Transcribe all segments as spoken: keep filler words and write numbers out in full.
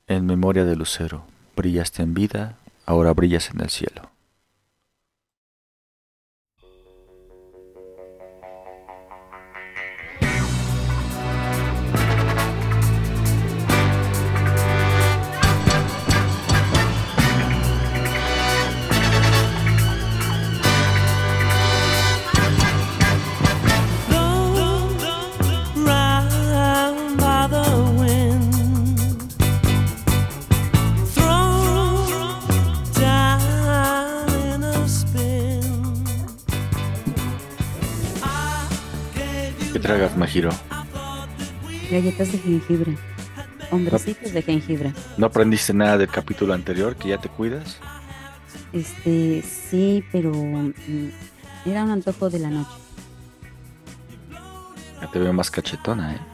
En memoria de Lucero, brillaste en vida, ahora brillas en el cielo. ¿Qué tragas, Majiro? Galletas de jengibre. ¿No, Hombrecitos de jengibre. no aprendiste nada del capítulo anterior, que ya te cuidas? Este, sí, pero mm, era un antojo de la noche. Ya te veo más cachetona, ¿eh?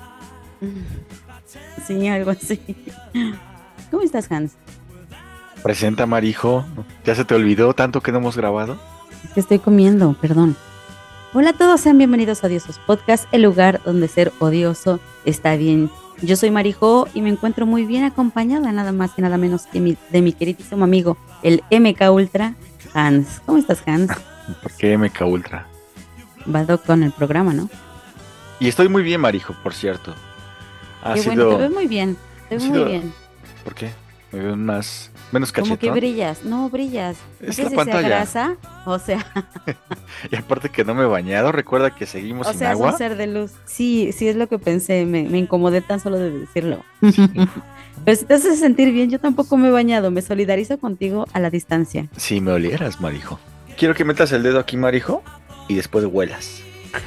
Sí, algo así. ¿Cómo estás, Hans? Presenta, Marijo. ¿Ya se te olvidó tanto que no hemos grabado? Es que estoy comiendo, perdón. Hola a todos, sean bienvenidos a Odiosos Podcast, el lugar donde ser odioso está bien. Yo soy Marijo y me encuentro muy bien acompañada, nada más y nada menos que mi, de mi queridísimo amigo, el M K Ultra, Hans. ¿Cómo estás, Hans? ¿Por qué M K Ultra? Vado con el programa, ¿no? Y estoy muy bien, Marijo, por cierto. Ha Qué sido... bueno, te ves muy bien, te ha ves muy sido- bien. ¿Por qué? Me veo más... menos Como que cachetón. brillas, no brillas. No Es sé la si sea pantalla. grasa, o sea, Y aparte que no me he bañado, recuerda que seguimos o sin sea, es un agua. ser de luz. Sí, sí es lo que pensé, me, me incomodé tan solo de decirlo. Pero si te hace sentir bien, yo tampoco me he bañado, me solidarizo contigo a la distancia. Si me olieras, Marijo. Quiero que metas el dedo aquí, Marijo, y después huelas.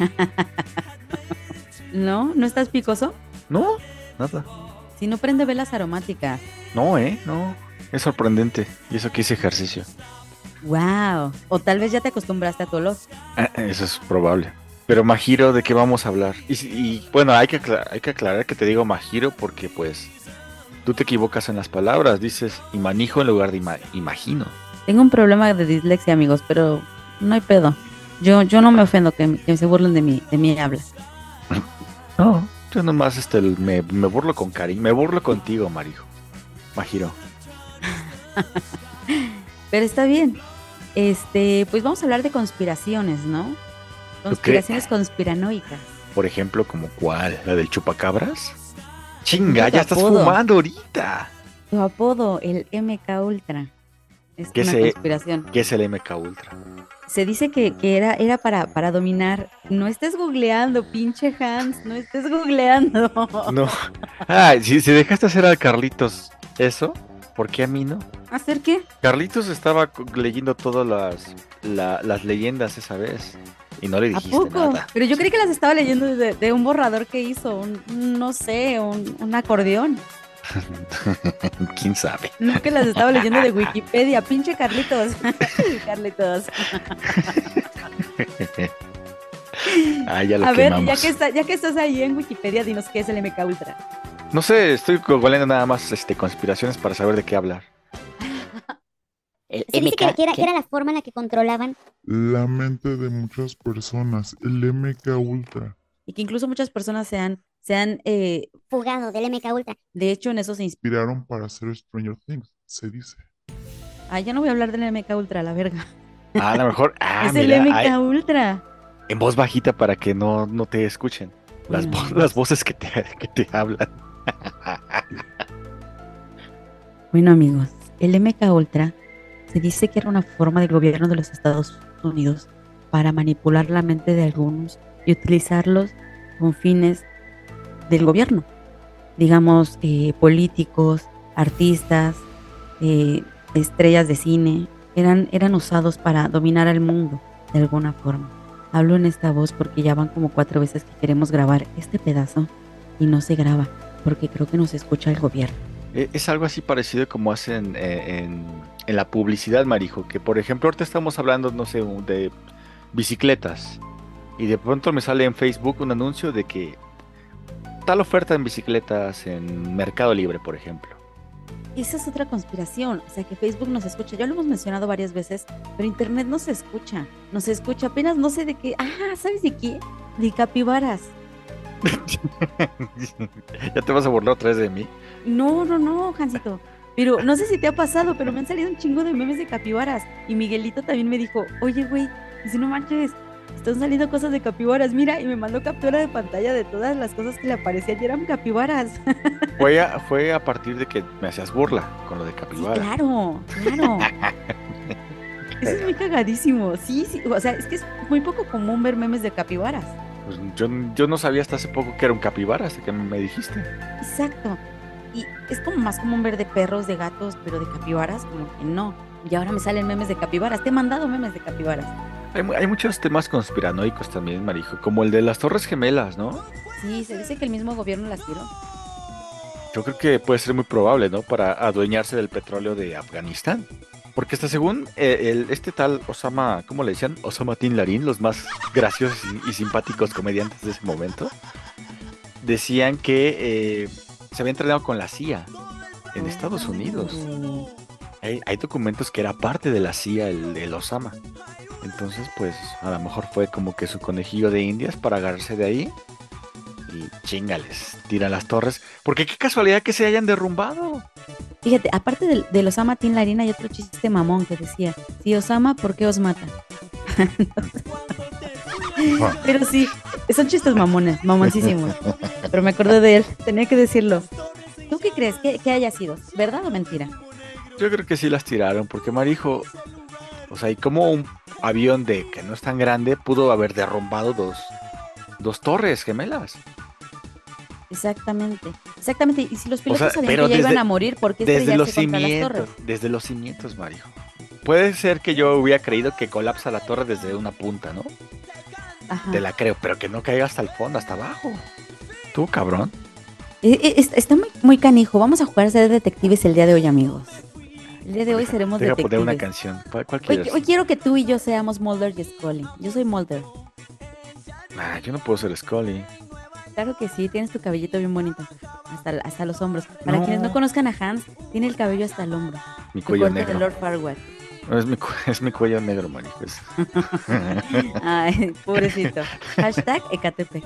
¿No? ¿No estás picoso? No, nada. Si no prende velas aromáticas. No, ¿eh? No. Es sorprendente. Y eso que hice ejercicio. Wow. O tal vez ya te acostumbraste a tu olor. Ah, eso es probable. Pero Majiro, ¿de qué vamos a hablar? Y, si- y, bueno, hay que, acla- hay que aclarar que te digo Majiro porque pues tú te equivocas en las palabras. Dices imanijo en lugar de ima- imagino. Tengo un problema de dislexia, amigos, pero no hay pedo. Yo, yo no me ofendo que, que se burlen de mi, de mi habla. No, yo nomás este, me, me burlo con cariño. Me burlo contigo, Marijo. Majiro. Pero está bien. Este, pues vamos a hablar de conspiraciones, ¿no? Conspiraciones conspiranoicas. Por ejemplo, ¿como cuál? ¿La del chupacabras? Chinga, Escucha tu ya estás apodo. fumando ahorita. Tu apodo, el M K Ultra. Es ¿Qué una se- conspiración. ¿Qué es el M K Ultra? Se dice que, que era, era para, para dominar. No estés googleando, pinche Hans, no estés googleando. No. Ah, si, si dejaste hacer al Carlitos eso, ¿por qué a mí no? ¿Hacer qué? Carlitos estaba co- leyendo todas las, la- las leyendas esa vez y no le ¿A dijiste poco? nada. Pero yo creí que las estaba leyendo de, de un borrador que hizo, un, un, no sé, un, un acordeón. ¿Quién sabe? No que las estaba leyendo de Wikipedia, pinche Carlitos. Carlitos. Ah, ya lo A ver, quemamos. ya que, está, ya que estás ahí en Wikipedia, dinos qué es el M K Ultra. No sé, estoy googleando nada más este, conspiraciones para saber de qué hablar. El Se dice que, M K, que era, ¿qué? que era la forma en la que controlaban. La mente de muchas personas, el M K Ultra. Y que incluso muchas personas se han, se han eh, Fugado del M K Ultra. de hecho, en eso se inspiran. Inspiraron para hacer Stranger Things, se dice. Ah, ya no voy a hablar del M K Ultra, la verga. Ah, a lo mejor. Ah, es el mira, M K ay, Ultra. en voz bajita para que no, no te escuchen. Las, Bueno, vo- amigos. las voces que te, que te hablan. Bueno, amigos, el M K Ultra se dice que era una forma del gobierno de los Estados Unidos para manipular la mente de algunos y utilizarlos con fines del gobierno. Digamos, eh, políticos, artistas, eh, estrellas de cine, eran, eran usados para dominar al mundo de alguna forma. Hablo en esta voz porque ya van como cuatro veces que queremos grabar este pedazo y no se graba porque creo que nos escucha el gobierno. Eh, Es algo así parecido como hacen eh, en, en la publicidad, Marijo, que por ejemplo ahorita estamos hablando, no sé, un- de bicicletas y de pronto me sale en Facebook un anuncio de que tal oferta en bicicletas en Mercado Libre, por ejemplo. Esa es otra conspiración, o sea que Facebook nos escucha, ya lo hemos mencionado varias veces, pero Internet no se escucha, nos escucha apenas no sé de qué, ah, ¿sabes de qué? De capibaras. ¿Ya te vas a burlar otra vez de mí? No, no, no, Jancito. Pero no sé si te ha pasado, pero me han salido un chingo de memes de capibaras. Y Miguelito también me dijo, oye, güey, dice, no manches, están saliendo cosas de capibaras, mira, y me mandó captura de pantalla de todas las cosas que le aparecían y eran capibaras. Fue a, fue a partir de que me hacías burla con lo de Sí, capibara. claro, claro. Eso es muy cagadísimo. Sí, sí, o sea, es que es muy poco común ver memes de capibaras. Pues yo, yo no sabía hasta hace poco que era un capibara, hasta que me dijiste. Exacto. Y es como más común ver de perros, de gatos, pero de capibaras, como que no. Y ahora me salen memes de capibaras. Te he mandado memes de capibaras. Hay, mu- hay muchos temas conspiranoicos también, Marijo, como el de las Torres Gemelas, ¿no? Sí, se dice que el mismo gobierno las tiró. Yo creo que puede ser muy probable, ¿no? Para adueñarse del petróleo de Afganistán. Porque hasta según eh, el, este tal Osama, ¿cómo le decían? Osama Bin Laden, los más graciosos y, y simpáticos comediantes de ese momento, decían que eh, se había entrenado con la C I A en Estados Unidos. Oh. Hay, hay documentos que era parte de la C I A el, el Osama. Entonces, pues, a lo mejor fue como que su conejillo de indias para agarrarse de ahí y chingales, tiran las torres. Porque qué casualidad que se hayan derrumbado. Fíjate, aparte del, del Osama Bin Laden hay otro chiste mamón que decía, si Osama, ¿por qué os mata? Pero sí, son chistes mamones, mamoncísimos. Pero me acordé de él, tenía que decirlo. ¿Tú qué crees que, que haya sido? ¿Verdad o mentira? Yo creo que sí las tiraron, porque Marijo, o sea, y como un avión de que no es tan grande pudo haber derrumbado dos, dos torres gemelas. Exactamente, exactamente. Y si los O pilotos sea, sabían pero que ya desde, iban a morir, ¿por qué desde los estrellarse contra las cimientos, torres? desde los cimientos, Marijo. Puede ser que yo hubiera creído que colapsa la torre desde una punta, ¿no? Ajá. Te la creo, pero que no caiga hasta el fondo, hasta abajo. Tú, cabrón. Eh, eh, es- Está muy, muy canijo. Vamos a jugar a ser detectives el día de hoy, amigos. El día de hoy Deja, seremos deja poner una detectives. canción. ¿Cuál, cuál Hoy, quieres? hoy quiero que tú y yo seamos Mulder y Scully. Yo soy Mulder. Ah, yo no puedo ser Scully. Claro que sí, tienes tu cabellito bien bonito. Hasta, hasta los hombros. Para No. quienes no conozcan a Hans, tiene el cabello hasta el hombro. Mi El cuello corte de negro. Lord Farquaad. No, es mi, cu- es mi cuello negro, Marijo. es- Ay, pobrecito. Hashtag Ecatepec.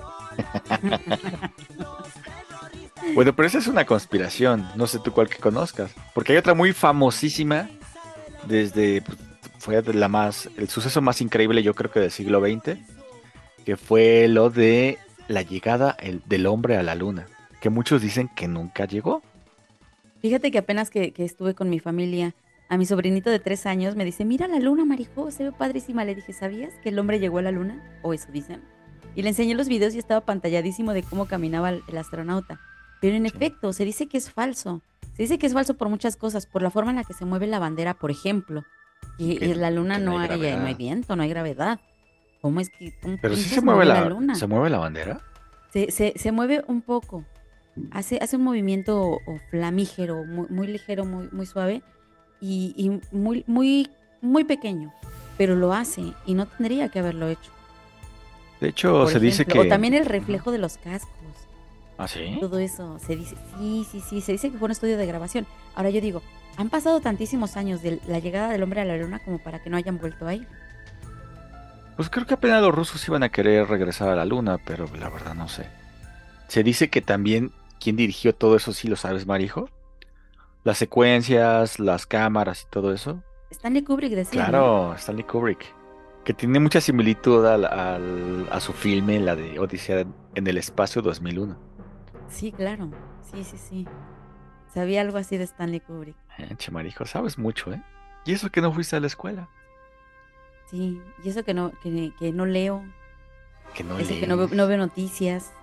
Bueno, pero esa es una conspiración. No sé tú cuál que conozcas. Porque hay otra muy famosísima desde, pues, fue de la más, el suceso más increíble yo creo que del siglo veinte, que fue lo de la llegada el- del hombre a la luna, que muchos dicen que nunca llegó. Fíjate que apenas que, que estuve con mi familia, a mi sobrinito de tres años me dice, mira la luna, Marijo, se ve padrísima. Le dije, ¿sabías que el hombre llegó a la luna? O eso dicen. Y le enseñé los videos y estaba pantalladísimo de cómo caminaba el, el astronauta. Pero en Sí. efecto, se dice que es falso. Se dice que es falso por muchas cosas, por la forma en la que se mueve la bandera, por ejemplo. Que Que- en la luna que no no hay hay, no hay gravedad. viento, no hay gravedad. ¿Cómo es que cómo Pero sí pinches se mueve la la, luna? se mueve la bandera. Se, se, se mueve un poco. Hace, hace un movimiento o flamígero, muy, muy ligero, muy, muy suave y, y muy, muy, muy pequeño. Pero lo hace y no tendría que haberlo hecho. De hecho, Por se dice ejemplo. que... O también el reflejo de los cascos. ¿Ah, sí? Todo eso. Se dice, sí, sí, sí. Se dice que fue un estudio de grabación. Ahora yo digo, han pasado tantísimos años de la llegada del hombre a la luna como para que no hayan vuelto ahí. Pues creo que apenas los rusos iban a querer regresar a la luna, pero la verdad no sé. Se dice que también quien dirigió todo eso, sí lo sabes, Marijo. Las secuencias, las cámaras y todo eso. Stanley Kubrick decía, ¿no? Claro, Stanley Kubrick. Que tiene mucha similitud al, al- a su filme, la de Odisea en el espacio dos mil uno. Sí, claro. Sí, sí, sí. Sabía algo así de Stanley Kubrick. Eh, che, Marijo, sabes mucho, ¿eh? Y eso que no fuiste a la escuela. Sí, y eso que no, que, que no leo, Que no eso que no veo, lees. no veo noticias.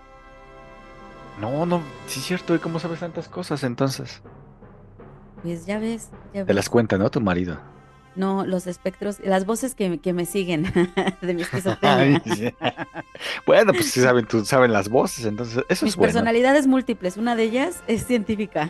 No, no, sí es cierto. ¿Y cómo sabes tantas cosas entonces? Pues ya ves, ya Te ves. las cuenta, ¿no? Tu marido. No, los espectros, las voces que, que me siguen de mi Ay, esquizofrenia. sí. Bueno, pues sí saben, tú saben las voces, entonces eso Mis es bueno. personalidades múltiples, una de ellas es científica.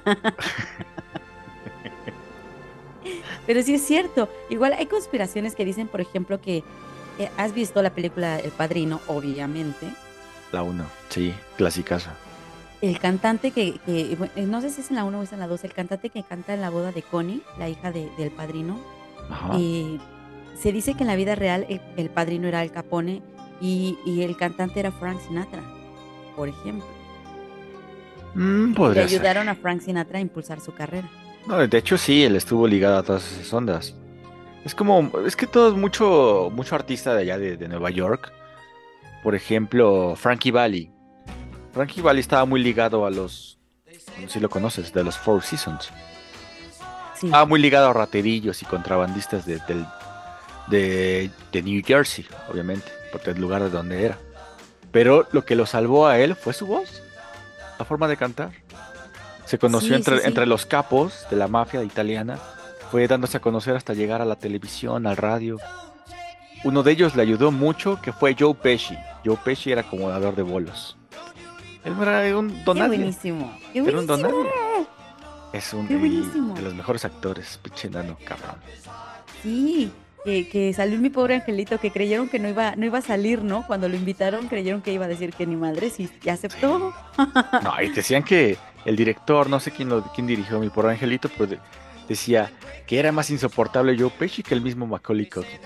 Pero sí es cierto. Igual hay conspiraciones que dicen, por ejemplo, que eh, has visto la película El Padrino, obviamente. La uno, sí, clasicazo. El cantante que, que bueno, eh, no sé si es en la uno o es en la dos, el cantante que canta en la boda de Connie, la hija de- del padrino, Ajá. eh, se dice que en la vida real el, el padrino era Al Capone y, y el cantante era Frank Sinatra. por ejemplo. Mm, Le podría ser. ayudaron a Frank Sinatra a impulsar su carrera. No, de hecho sí, él estuvo ligado a todas esas ondas. Es como, es que todo es mucho, mucho artista de allá de, de Nueva York. Por ejemplo, Frankie Valli. Frankie Valli estaba muy ligado a los, no sé si lo conoces, de los Four Seasons. Sí, Estaba muy ligado a raterillos y contrabandistas de, del- de, de New Jersey, obviamente, porque es el lugar de donde era. Pero lo que lo salvó a él fue su voz, la forma de cantar. Se conoció sí, sí, entre, sí. entre los capos de la mafia italiana, fue dándose a conocer hasta llegar a la televisión, al radio. Uno de ellos le ayudó mucho, que fue Joe Pesci. Joe Pesci era acomodador de bolos. Él no era un Qué donadie, buenísimo. Qué era un buenísimo. donadie. Es un Qué y buenísimo. de los mejores actores, pinche enano, cabrón. Sí, que, que salió mi pobre angelito, que creyeron que no iba, no iba a salir, ¿no? Cuando lo invitaron, creyeron que iba a decir que ni madre, sí, ya aceptó. No, y decían que el director, no sé quién lo, quién dirigió mi pobre angelito, pero de- decía que era más insoportable Joe Pesci que el mismo Macaulay Culkin.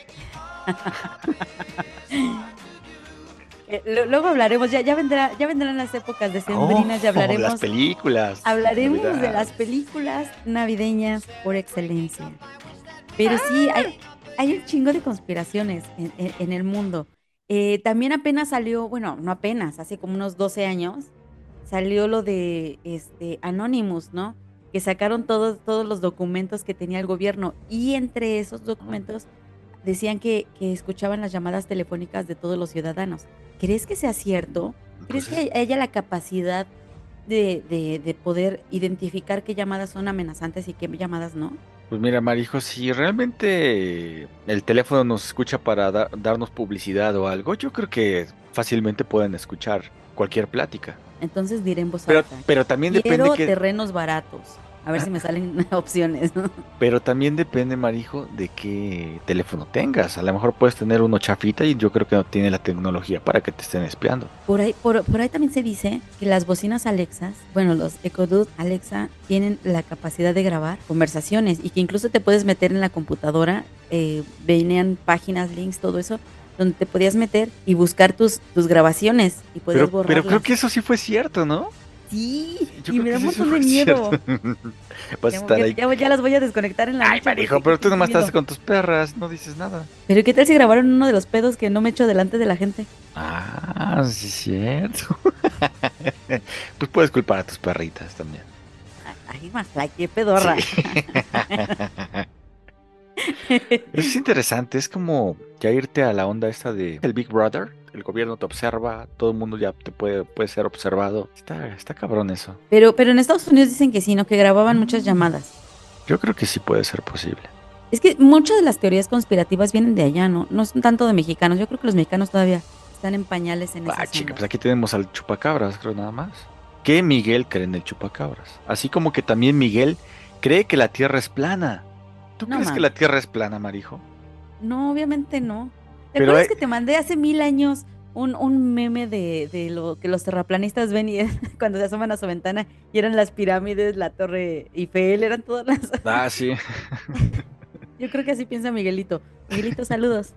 Eh, lo- luego hablaremos, ya, ya vendrá, ya vendrán las épocas decembrinas, ya Oh, las hablaremos, películas. hablaremos de Navidad. las películas navideñas por excelencia. Pero sí, hay, hay un chingo de conspiraciones en, en- en el mundo. Eh, también apenas salió, bueno, no apenas, hace como unos doce años, salió lo de este Anonymous, ¿no? Que sacaron todos, todos los documentos que tenía el gobierno y entre esos documentos decían que, que escuchaban las llamadas telefónicas de todos los ciudadanos. ¿Crees que sea cierto? ¿Crees Pues es- que haya la capacidad de, de, de poder identificar qué llamadas son amenazantes y qué llamadas no? Pues mira, Marijo, si realmente el teléfono nos escucha para da- darnos publicidad o algo, yo creo que fácilmente pueden escuchar cualquier plática. Entonces diré en voz Pero, alta, pero también depende quiero que, terrenos baratos. A ver si me salen opciones. pero también depende, Marijo, de qué teléfono tengas. A lo mejor puedes tener uno chafita y yo creo que no tiene la tecnología para que te estén espiando. Por ahí, por, por ahí también se dice que las bocinas Alexas, bueno, los Echo Dot Alexa, tienen la capacidad de grabar conversaciones y que incluso te puedes meter en la computadora, eh, venían páginas, links, todo eso, donde te podías meter y buscar tus, tus grabaciones y podías Pero, pero borrarlas. creo que eso sí fue cierto, ¿no? Sí, Yo y creo me da que un sí montón de fue miedo. cierto. Vas a Ya, estar ya- ahí. ya- ya las voy a desconectar en la Ay, noche porque Marijo, pero tú estoy nomás estás viendo. con tus perras, no dices nada. Pero ¿qué tal si grabaron uno de los pedos que no me echo delante de la gente? Ah, sí es cierto. Pues puedes culpar a tus perritas también. Ay, más la que pedorra. Sí. Eso es interesante, es como ya irte a la onda esta de el Big Brother, el gobierno te observa, todo el mundo ya te puede, puede ser observado. Está, está cabrón eso. Pero, pero en Estados Unidos dicen que sí, ¿no? Que grababan muchas llamadas. Yo creo que sí puede ser posible. Es que muchas de las teorías conspirativas vienen de allá, ¿no? No son tanto de mexicanos. Yo creo que los mexicanos todavía están en pañales en Ah, esas chica, ondas. pues aquí tenemos al chupacabras, creo nada más. Que Miguel cree en el chupacabras. Así como que también Miguel cree que la Tierra es plana. ¿Tú No crees que mames. la Tierra es plana, Marijo? No, obviamente no. ¿Te Pero acuerdas hay- que te mandé hace mil años un, un meme de, de lo que los terraplanistas ven y es cuando se asoman a su ventana y eran las pirámides, la torre Eiffel, eran todas las... Ah, sí. Yo creo que así piensa Miguelito. Miguelito, saludos.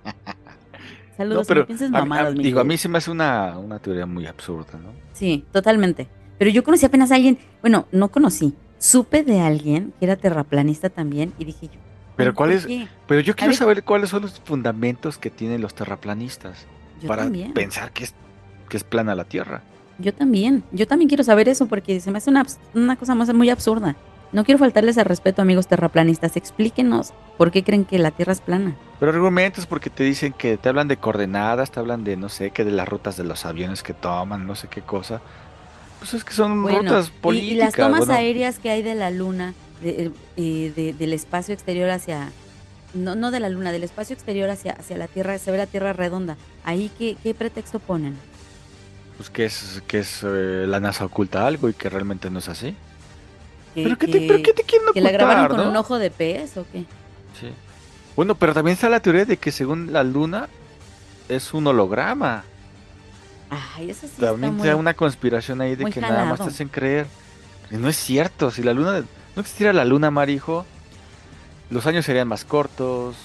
No, Saludos, pero no pienses a mí- a- mamadas, digo, a Miguel. mí se me hace una, una teoría muy absurda, ¿no? Sí, totalmente. Pero yo conocí apenas a alguien, bueno, no conocí, supe de alguien que era terraplanista también y dije yo, Pero "¿Por ¿cuál es? qué?". Pero yo quiero ver. saber cuáles son los fundamentos que tienen los terraplanistas Yo para también, pensar que es, que es plana la Tierra. yo también, yo también quiero saber eso porque se me hace una, abs- una cosa más muy absurda. No quiero faltarles al respeto, amigos terraplanistas. Explíquenos por qué creen que la Tierra es plana. Pero argumentos porque te dicen que te hablan de coordenadas, te hablan de no sé, que de las rutas de los aviones que toman, no sé qué cosa. Pues es que son Bueno, rutas y, políticas. y las tomas bueno, aéreas que hay de la Luna, de- eh, de- del espacio exterior hacia, no, no de la Luna, del espacio exterior hacia, hacia la Tierra, se ve la Tierra redonda. Ahí, ¿qué, qué pretexto ponen? pues que es, que es eh, la NASA oculta algo y que realmente no es así. ¿Que, ¿Pero qué te, que- pero qué te quieren que la ocultar, grabaron con no? un ojo de pez o qué? Sí. Bueno, pero también está la teoría de que según la Luna es un holograma. Ay, eso sí También está te da muy... una conspiración ahí de muy que nada más te jalado. hacen creer. Y no es cierto, si la luna no existiera la luna, Marijo, los años serían más cortos.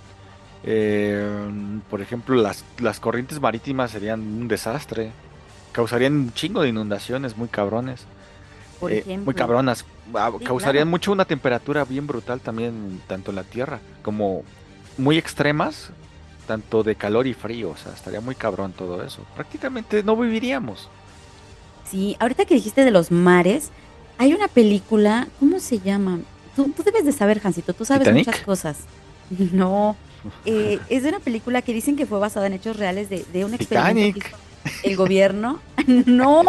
eh, por ejemplo, las, las corrientes marítimas serían un desastre. causarían un chingo de inundaciones muy cabrones. Por eh, ejemplo. muy cabronas. Ah, Sí, causarían claro. mucho una temperatura bien brutal también, tanto en la Tierra, como muy extremas, tanto de calor y frío. O sea, estaría muy cabrón todo eso. Prácticamente no viviríamos. Sí, ahorita que dijiste de los mares, hay una película, ¿cómo se llama? Tú, tú debes de saber, Jancito, tú sabes muchas Titanic, cosas. No, eh, es de una película que dicen que fue basada en hechos reales de, de un experimento que Titanic, hizo el gobierno. No,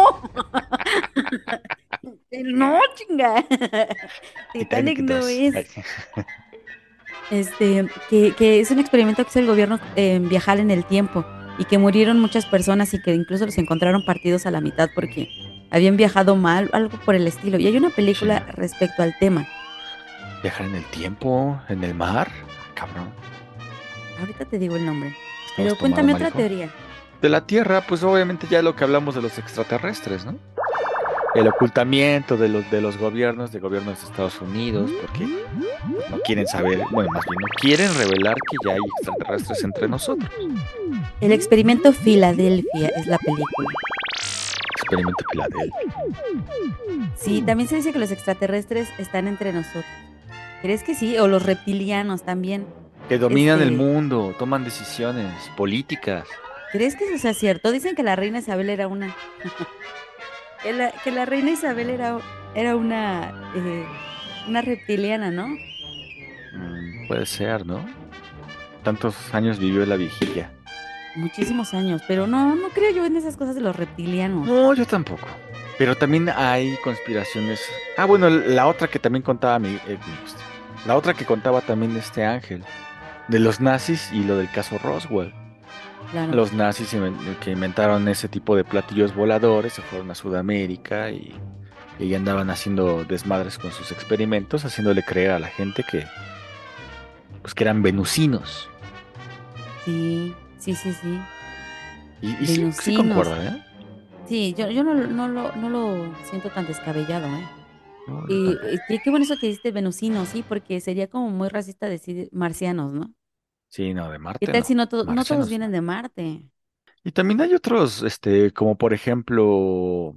no, chinga. Titanic Titanic no dos. es. Ay, Este, que, que es un experimento que hizo el gobierno en viajar en el tiempo y que murieron muchas personas y que incluso los encontraron partidos a la mitad porque habían viajado mal, algo por el estilo. Y hay una película chinga. respecto al tema. Viajar en el tiempo, en el mar. Cabrón, Ahorita te digo el nombre. estamos Pero tomando, cuéntame otra marico. teoría. De la Tierra, pues obviamente ya lo que hablamos de los extraterrestres, ¿no? El ocultamiento de los de los gobiernos, de gobiernos de Estados Unidos, porque pues, no quieren saber, bueno, más bien no quieren revelar que ya hay extraterrestres entre nosotros. El experimento Filadelfia es la película. Experimento Filadelfia. Sí, también se dice que los extraterrestres están entre nosotros. ¿Crees que sí? O los reptilianos también. Que dominan el Este, mundo, toman decisiones políticas. ¿crees que eso sea cierto? Dicen que la reina Isabel era una. Que la, que la reina Isabel era, era una, eh, una reptiliana, ¿no? Mm, puede ser, ¿no? Tantos años vivió la vigilia. Muchísimos años, pero no, no creo yo en esas cosas de los reptilianos. No, yo tampoco. Pero también hay conspiraciones. Ah, bueno, la otra que también contaba mi, eh, mi- la otra que contaba también este Ángel, de los nazis y lo del caso Roswell. Claro. Los nazis inven- que inventaron ese tipo de platillos voladores, se fueron a Sudamérica y, y ahí andaban haciendo desmadres con sus experimentos, haciéndole creer a la gente que, pues, que eran venusinos. Sí, sí, sí, sí. Y, y sí, sí Venusinos. concuerda, ¿eh? Sí, yo, yo no, no, lo, no lo siento tan descabellado, ¿eh? No, yo Y, tampoco. y qué, qué bueno eso que dijiste venusinos, sí, porque sería como muy racista decir marcianos, ¿no? Sí, no, de ¿Qué Marte tal si no. no, to- no todos Marcianos vienen no. de Marte? Y también hay otros, este, como por ejemplo,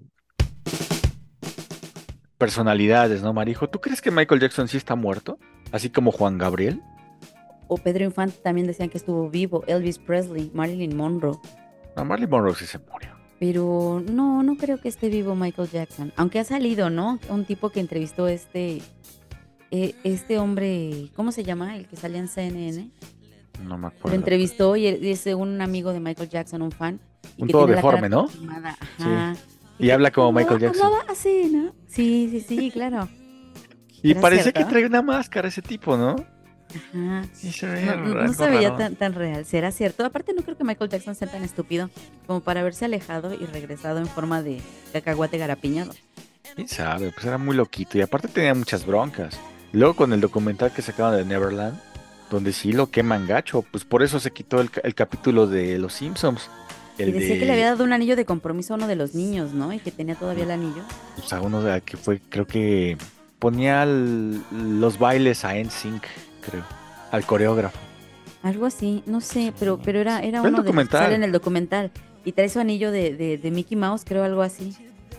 personalidades, ¿no, Marijo? ¿Tú crees que Michael Jackson sí está muerto? Así como Juan Gabriel. O Pedro Infante también decían que estuvo vivo, Elvis Presley, Marilyn Monroe. No, Marilyn Monroe sí se murió. Pero no, no creo que esté vivo Michael Jackson. Aunque ha salido, ¿no? Un tipo que entrevistó este, eh, este hombre, ¿cómo se llama? El que salía en C N N. No me Lo acuerdo. entrevistó y y es un amigo de Michael Jackson, un fan, y Un que todo tiene la cara deforme, toda ¿no? quemada. Sí. Ajá. Y Y que habla como hablaba, Michael Jackson. hablaba así, ¿no? Sí, sí, sí, claro. Y ¿Será parecía cierto? que traía una máscara ese tipo, ¿no? Ajá. Y se No, veía no no algo se veía raro. tan, tan real. ¿Será cierto? Aparte, no creo que Michael Jackson sea tan estúpido como para haberse alejado y regresado en forma de cacahuate garapiñado. ¿Quién sabe? Pues era muy loquito. Y aparte tenía muchas broncas. Luego con el documental que sacaban de Neverland, donde sí lo queman gacho, pues por eso se quitó el, ca- el capítulo de Los Simpsons. Y El decía que le había de, dado un anillo de compromiso a uno de los niños, ¿no? Y que tenía todavía el anillo. pues a uno de que fue, creo que ponía el- los bailes a N Sync, creo, al coreógrafo. Algo así, no sé, pero, pero era, era Fue el uno de los que sale en documental. el documental. Y trae su anillo de, de, de Mickey Mouse, creo, algo así.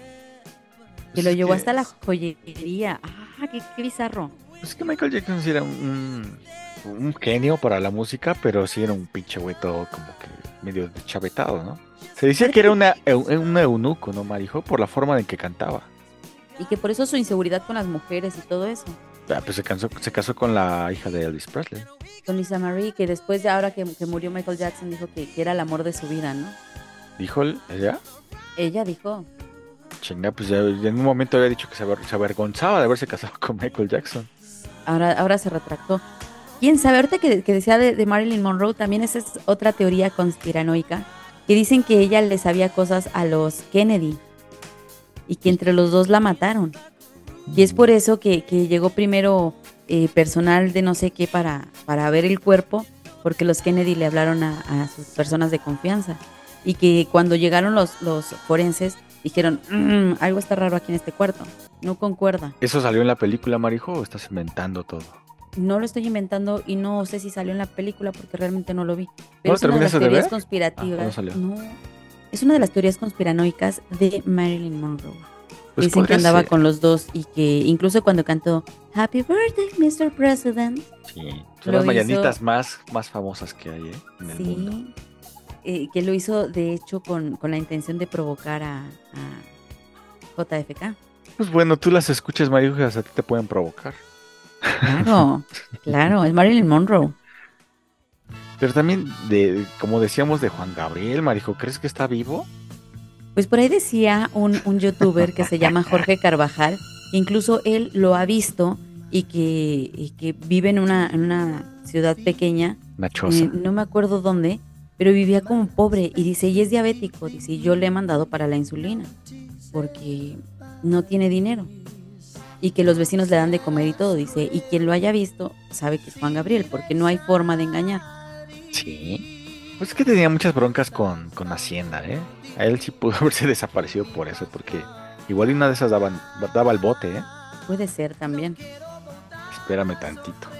Que Pues lo es llevó que, hasta la joyería. Ah, qué, qué bizarro. pues es que Michael Jackson sí era un, un genio para la música, pero sí era un pinche güey todo como que medio chavetado, ¿no? Se decía que Ahorita era que, una, eu- un eunuco, ¿no, Marijo? Por la forma en que cantaba. y que por eso su inseguridad con las mujeres y todo eso. Ah, pues se casó, se casó con la hija de Elvis Presley. Con Lisa Marie, que después de ahora que, que murió Michael Jackson dijo que, que era el amor de su vida, ¿no? Dijo él, ella, Ella dijo. chinga, pues ya, ya en un momento había dicho que se, aver- se avergonzaba de haberse casado con Michael Jackson. Ahora, ahora se retractó. ¿Quién sabe? Ahorita que, que decía de, de Marilyn Monroe, también esa es otra teoría conspiranoica, que dicen que ella le sabía cosas a los Kennedy y que entre los dos la mataron. Y es por eso que, que llegó primero eh, personal de no sé qué para, para ver el cuerpo, porque los Kennedy le hablaron a, a sus personas de confianza. Y que cuando llegaron los, los forenses, dijeron, "Mm, algo está raro aquí en este cuarto, no concuerda". ¿Eso salió en la película, Marijo, o estás inventando todo? No lo estoy inventando y no sé si salió en la película porque realmente no lo vi. ¿No Pero lo es una de las terminaste de teorías ver? Ah, ¿cuándo conspirativas. salió? No, es una de las teorías conspiranoicas de Marilyn Monroe. Pues Dicen que podría andaba ser. con los dos y que incluso cuando cantó Happy Birthday, mister President, Sí, son lo las mañanitas hizo- más, más famosas que hay, ¿eh? En el mundo. sí, eh, que lo hizo de hecho con, con la intención de provocar a, a J F K. Pues bueno, tú las escuchas, Marijo, y hasta a ti te pueden provocar. Claro, claro, es Marilyn Monroe. Pero también, de, como decíamos, de Juan Gabriel, Marijo, ¿crees que está vivo? Pues por ahí decía un, un youtuber que se llama Jorge Carvajal, que incluso él lo ha visto y que, y que vive en una, en una ciudad pequeña, Una choza. eh, no me acuerdo dónde, pero vivía como pobre y dice, y es diabético, dice, y yo le he mandado para la insulina, porque no tiene dinero. Y que los vecinos le dan de comer y todo, dice, y quien lo haya visto sabe que es Juan Gabriel, porque no hay forma de engañar. Sí. Pues es que tenía muchas broncas con, con Hacienda, ¿eh? A él sí pudo haberse desaparecido por eso, porque igual y una de esas daban, daba el bote, ¿eh? Puede ser también. Espérame tantito.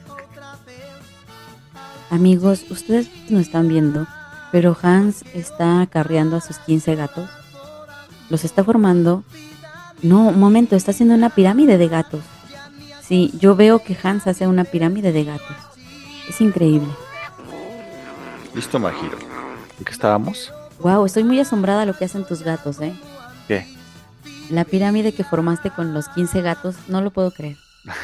Amigos, ustedes no están viendo, pero Hans está acarreando a sus quince gatos. Los está formando. No, un momento, está haciendo una pirámide de gatos. Sí, yo veo que Hans hace una pirámide de gatos. Es increíble. Listo, Majiro. ¿De qué estábamos? Wow, estoy muy asombrada de lo que hacen tus gatos, ¿eh? ¿Qué? La pirámide que formaste con los quince gatos, no lo puedo creer.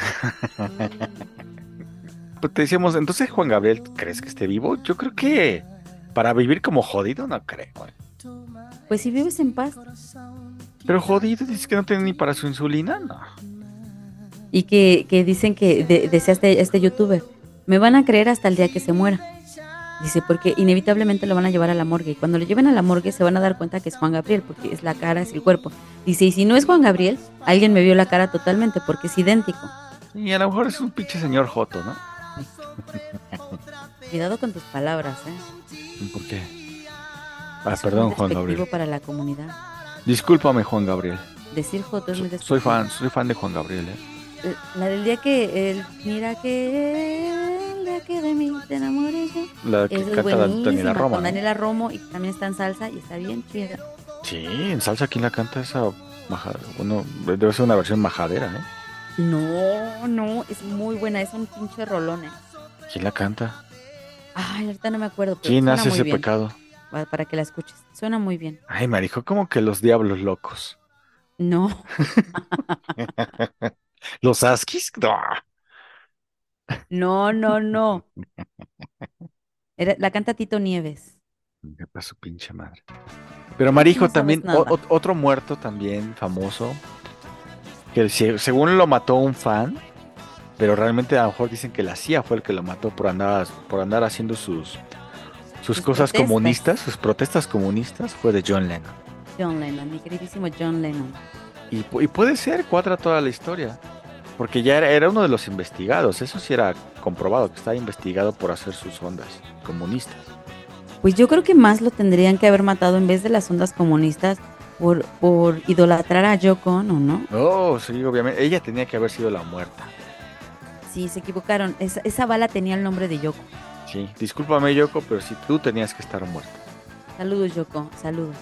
Pues te decíamos, entonces Juan Gabriel, ¿crees que esté vivo? Yo creo que para vivir como jodido no creo, ¿eh? Pues si vives en paz Pero jodido, dices que no tiene ni para su insulina, no. y que, que dicen que de- decía este, este youtuber, me van a creer hasta el día que se muera. Dice, porque inevitablemente lo van a llevar a la morgue. Y cuando lo lleven a la morgue se van a dar cuenta que es Juan Gabriel, porque es la cara, es el cuerpo. Dice, y si no es Juan Gabriel, alguien me vio la cara totalmente, porque es idéntico. Y a lo mejor es un pinche señor Joto, ¿no? Cuidado con tus palabras, ¿eh? ¿Por qué? Ah, Es perdón, muy Juan despectivo Gabriel. para la comunidad. Discúlpame, Juan Gabriel. Decir Joto es muy So- despectivo. soy fan, soy fan de Juan Gabriel, ¿eh? La del día que él, mira que el día que de mí te enamoré yo. La que Esa es canta la buenísima, Daniela Roma, con ¿no? Daniela Romo y también está en salsa y está bien chida. Sí, en salsa, ¿quién la canta esa majadera? Bueno, debe ser una versión majadera, ¿eh? No, no, es muy buena, es un pinche rolón, ¿eh? ¿Quién la canta? Ay, ahorita no me acuerdo, pero ¿Quién suena hace muy ese bien. pecado? Pa- Para que la escuches. Suena muy bien. Ay, marijo, como que los diablos locos. No, ¿Los Askis? No. no, no, no. Era, la canta Tito Nieves. Me pasó pinche madre. Pero Tú Marijo no sabes también, o- nada. o- otro muerto también famoso, que se- según lo mató un fan, pero realmente a lo mejor dicen que la C I A fue el que lo mató por andar, por andar haciendo sus, sus Sus cosas protestas. comunistas, sus protestas comunistas, fue de John Lennon. John Lennon, mi queridísimo John Lennon. Y, pu- y puede ser, cuadra toda la historia, porque ya era, era uno de los investigados, eso sí era comprobado, que estaba investigado por hacer sus ondas comunistas. Pues yo creo que más lo tendrían que haber matado en vez de las ondas comunistas por, por idolatrar a Yoko Ono, ¿no? Oh, sí, obviamente, ella tenía que haber sido la muerta. Sí, se equivocaron. Esa, esa bala tenía el nombre de Yoko. Sí, discúlpame, Yoko, pero si tú tenías que estar muerta. Saludos, Yoko, saludos.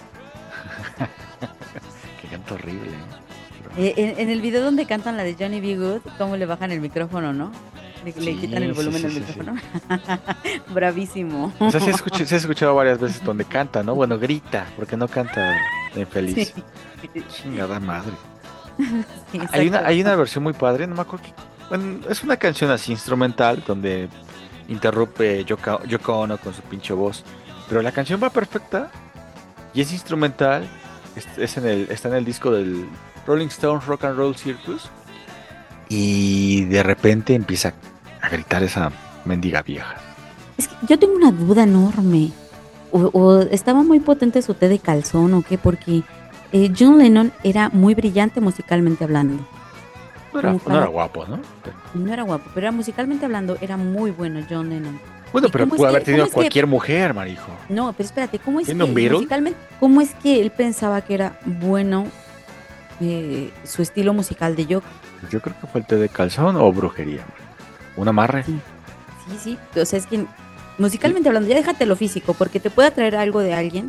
Qué canto horrible, ¿eh? Eh, en, en el video donde cantan la de Johnny B. Good, cómo le bajan el micrófono, ¿no? Le, le Sí, quitan el sí, volumen sí, al sí, micrófono. Bravísimo. O sea, sí, escuché, sí he escuchado varias veces donde canta, ¿no? Bueno, grita, porque no canta en feliz. Sí. Chingada madre. Sí, Hay una, exacto. hay una versión muy padre, no me acuerdo qué. Bueno, es una canción así instrumental donde interrumpe Yoko, Yoko Ono con su pinche voz. Pero la canción va perfecta y es instrumental. Es, es en el, está en el disco del Rolling Stones Rock and Roll Circus. Y de repente empieza a gritar esa mendiga vieja. Es que yo tengo una duda enorme. O, o estaba muy potente su té de calzón o qué, porque eh, John Lennon era muy brillante musicalmente hablando. No era, Como no era para- guapo, ¿no? Pero- No era guapo, pero era musicalmente hablando, era muy bueno John Lennon. bueno, ¿Y pero cómo es pudo que- haber tenido cómo es que- cualquier mujer, marijo. No, pero espérate, ¿cómo es que ¿Siendo un Beatle? musicalmente, cómo es que él pensaba que era bueno eh, su estilo musical de Yoko? Yo creo que fue el té de calzón o brujería. Un amarre. Sí, sí, sí. O sea, es que musicalmente hablando, ya déjate lo físico, porque te puede atraer algo de alguien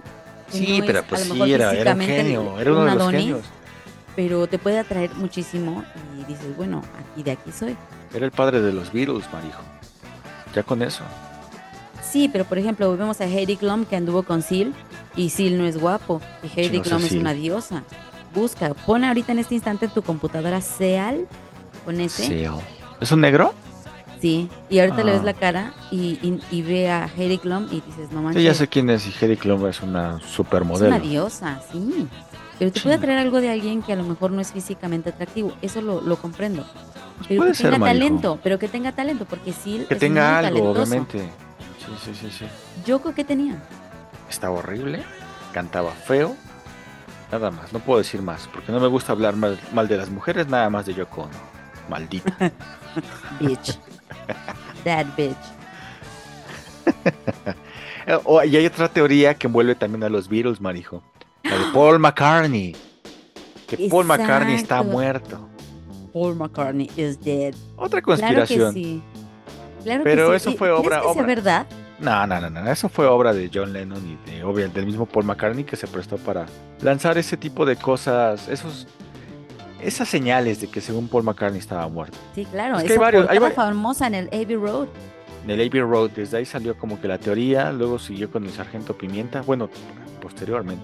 que Sí, no pero es, a pues lo mejor sí, era, era un físicamente el- genio, era uno un de los Adonis, genios. pero te puede atraer muchísimo y dices, bueno, aquí de aquí soy. Era el padre de los Beatles, marijo. Ya con eso. Sí, pero por ejemplo, vemos a Heidi Klum que anduvo con Seal y Seal no es guapo y Heidi Chingos, Klum es Seal. una diosa. Busca, pon ahorita en este instante en tu computadora Seal con ese, Seal. ¿Es un negro? sí, y ahorita le ves Ah. la cara y, y- y ve a Heidi Klum y dices, no Sí, manches, ya sé quién es. Y Heidi Klum es una es supermodelo. una diosa, sí. Pero te Sí. puede atraer algo de alguien que a lo mejor no es físicamente atractivo, eso lo, lo comprendo. Pero Puede que ser, tenga marijo. talento, pero que tenga talento, porque Seal Que es tenga muy algo, talentoso. obviamente. Sí, sí, sí, sí. Yo creo que tenía. Estaba horrible. Cantaba feo. Nada más. No puedo decir más. Porque no me gusta hablar mal, mal de las mujeres, nada más de Yoko Ono. Maldita. Bitch. That bitch. Eh, oh, y hay otra teoría que envuelve también a los Beatles, marijo. La de Paul McCartney. Que Paul McCartney está Exacto. muerto. Paul McCartney is dead. Otra Claro que conspiración. sí. Claro Pero que sí. eso ¿Y fue crees obra- que sea obra- verdad? No, no, no, no. Eso fue obra de John Lennon y de, obvia- del mismo Paul McCartney que se prestó para lanzar ese tipo de cosas, esos, esas señales de que según Paul McCartney estaba muerto. Sí, claro. Es que hay Esa varios- hay portada va- famosa en el Abbey Road. En el Abbey Road, desde ahí salió como que la teoría, luego siguió con el Sargento Pimienta, bueno, posteriormente.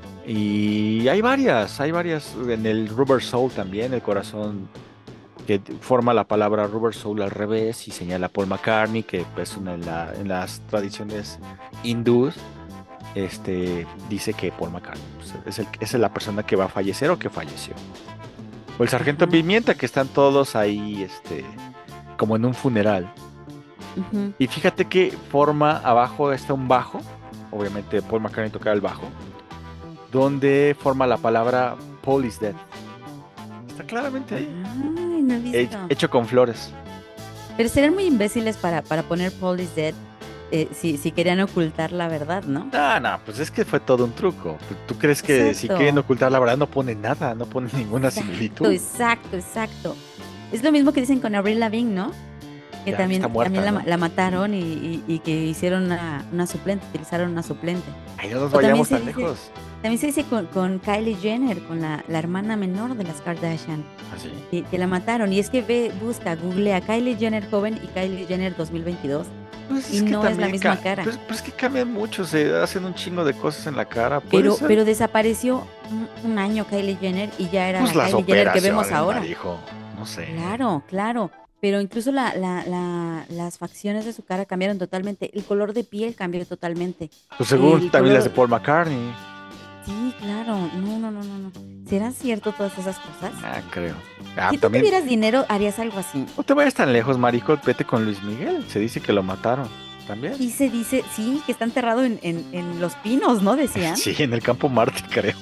Y hay varias, hay varias, en el Rubber Soul también, el corazón que forma la palabra Rubber Soul al revés y señala a Paul McCartney, que es una en, la- en las tradiciones hindúes, este, dice que Paul McCartney pues, es, el, es la persona que va a fallecer o que falleció. O el Sargento Ajá. Pimienta, que están todos ahí, este, como en un funeral. Ujú. Y fíjate que forma, abajo está un bajo, obviamente Paul McCartney tocaba el bajo, donde forma la palabra Paul is dead. Está claramente ahí, Ay, no he he- visto. hecho con flores. Pero serían muy imbéciles para, para poner Paul is dead eh, si, si querían ocultar la verdad, ¿no? No, no, pues es que fue todo un truco. ¿Tú crees que si Exacto. quieren ocultar la verdad no ponen nada, no ponen ninguna Exacto, similitud? exacto, exacto. Es lo mismo que dicen con Avril Lavigne, ¿no? Que Ya, también, está muerta, también la, ¿no? ma- la mataron y, y- y que hicieron una, una suplente, utilizaron una suplente. Ay, no nos O también vayamos se tan dice- lejos. También se dice con, con Kylie Jenner, con la, la hermana menor de las Kardashian, Así. que, que la mataron. Y es que ve, busca, googlea Kylie Jenner joven y Kylie Jenner dos mil veintidós. Pues Y no es la misma cara. Pues, pues es que cambian mucho, se hacen un chingo de cosas en la cara. puede Pero, ser. pero desapareció un, un año Kylie Jenner y ya era Pues la las Kylie Jenner que operaciones, vemos ahora. marijo, no sé. Claro, claro. Pero incluso la, la, la- las facciones de su cara cambiaron totalmente. El color de piel cambió totalmente. Pues según el también las de color- Paul McCartney. Sí, claro. No, no, no, no, no. ¿Será cierto todas esas cosas? Ah, creo. Ah, si tú también. tuvieras dinero, harías algo así. No te vayas tan lejos, marico. Vete con Luis Miguel. Se dice que lo mataron. También. Y se dice, sí, que está enterrado en, en, en Los Pinos, ¿no? Decían. Sí, en el campo Marte, creo.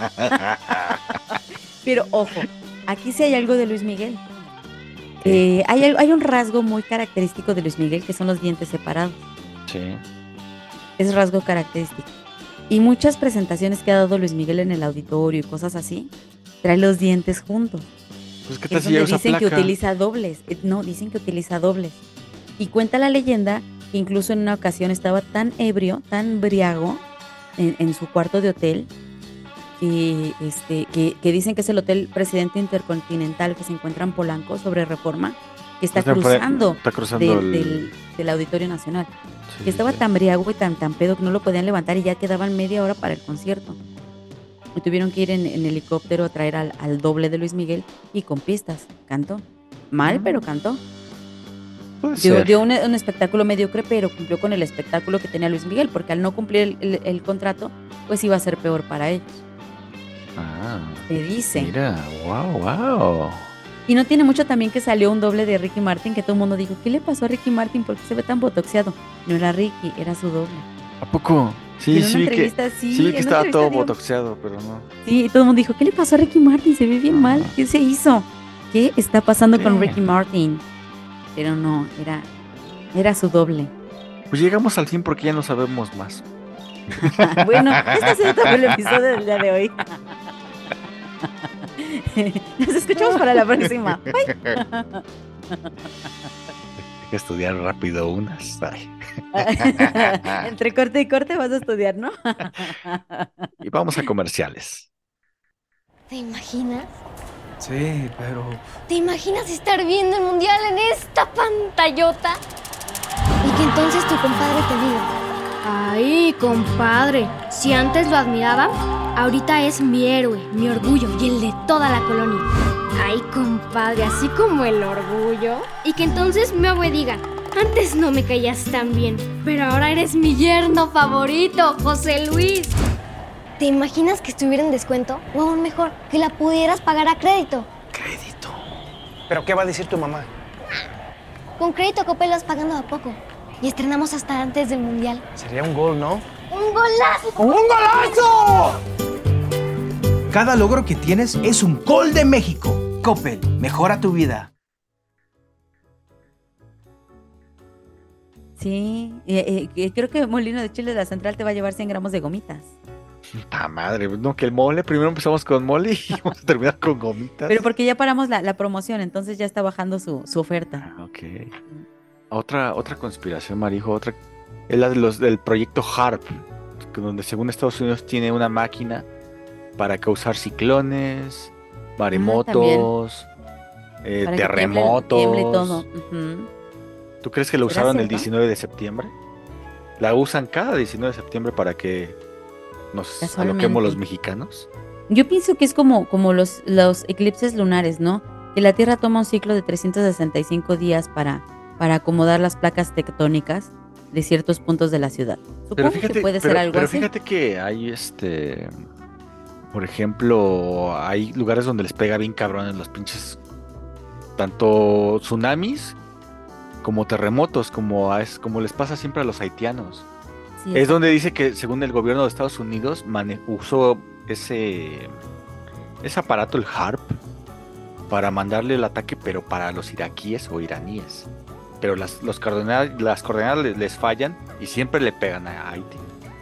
Pero ojo, aquí sí hay algo de Luis Miguel. Eh, hay, al- hay un rasgo muy característico de Luis Miguel que son los dientes separados. Sí. Es rasgo característico. Y muchas presentaciones que ha dado Luis Miguel en el auditorio y cosas así, trae los dientes juntos. Pues qué Es tal si donde ya usa dicen que placa. utiliza dobles. Eh, No, dicen que utiliza dobles. Y cuenta la leyenda que incluso en una ocasión estaba tan ebrio, tan briago en, en su cuarto de hotel, que, este, que, que dicen que es el Hotel Presidente Intercontinental que se encuentra en Polanco sobre Reforma, que está Está enfrente- cruzando Está cruzando del, el. del- del Auditorio Nacional. Sí, Que estaba sí. tan briago y tan, tan pedo que no lo podían levantar y ya quedaban media hora para el concierto. Y tuvieron que ir en, en helicóptero a traer al, al doble de Luis Miguel y con pistas. Cantó. Mal, Mm. pero cantó. Puede Dio, ser. dio un, un espectáculo mediocre, pero cumplió con el espectáculo que tenía Luis Miguel, porque al no cumplir el, el- el contrato, pues iba a ser peor para ellos. Ah, Se dice. mira, wow, wow. Y no tiene mucho también que salió un doble de Ricky Martin, que todo el mundo dijo, ¿qué le pasó a Ricky Martin? ¿Por qué se ve tan botoxeado? No era Ricky, era su doble. ¿A poco? Sí, Y en sí una vi que, entrevista, sí, sí vi en que una estaba entrevista todo dijo- botoxeado, pero no. Sí, y todo el mundo dijo, ¿qué le pasó a Ricky Martin? Se ve bien mal. ¿Qué se hizo? ¿Qué está pasando con Sí. Ricky Martin? Pero no, era, era su doble. Pues llegamos al fin porque ya no sabemos más. Bueno, este ha sido todo el episodio del día de hoy. Nos escuchamos para la próxima. Bye. Hay que estudiar rápido unas. Ay. Entre corte y corte vas a estudiar, ¿no? Y vamos a comerciales. ¿Te imaginas? Sí, pero... ¿Te imaginas estar viendo el mundial en esta pantallota? Y que entonces tu compadre te diga: ay, compadre, si antes lo admiraba, ahorita es mi héroe, mi orgullo y el de toda la colonia. Ay, compadre, así como el orgullo. Y que entonces mi abue diga: antes no me caías tan bien, pero ahora eres mi yerno favorito, José Luis. ¿Te imaginas que estuviera en descuento? O aún mejor, que la pudieras pagar a crédito. Crédito. ¿Pero qué va a decir tu mamá? Con crédito Coppel vas pagando a poco. Y estrenamos hasta antes del mundial. Sería un gol, ¿no? ¡Un golazo! ¡Un golazo! Cada logro que tienes es un gol de México. Coppel, mejora tu vida. Sí, eh, eh, creo que Molino de Chile de la Central te va a llevar cien gramos de gomitas. ¡Ta madre! No, que el mole, primero empezamos con mole y vamos a terminar con gomitas. Pero porque ya paramos la, la promoción, entonces ya está bajando su, su oferta. Ah, ok. Otra, otra conspiración, Marijo, otra es la de los, del proyecto HARP, que donde según Estados Unidos tiene una máquina para causar ciclones, maremotos, eh, Para que tiemble- terremotos. tiemble todo. Ujú. ¿Tú crees que lo ¿Será usaron el cierto? diecinueve de septiembre? La usan cada diecinueve de septiembre para que nos Casualmente. aloquemos los mexicanos. Yo pienso que es como, como los, los eclipses lunares, ¿no? Que la Tierra toma un ciclo de trescientos sesenta y cinco días para, para acomodar las placas tectónicas de ciertos puntos de la ciudad. Supongo Pero fíjate, que puede pero, ser algo pero así. fíjate que hay este, por ejemplo, hay lugares donde les pega bien cabrones los pinches, tanto tsunamis como terremotos, como, a- es, como les pasa siempre a los haitianos. Sí, Es exacto. donde dice que según el gobierno de Estados Unidos mane- usó ese, ese aparato, el HARP, para mandarle el ataque, pero para los iraquíes o iraníes. Pero las, los coordenadas, las coordenadas les, les fallan y siempre le pegan a Haití.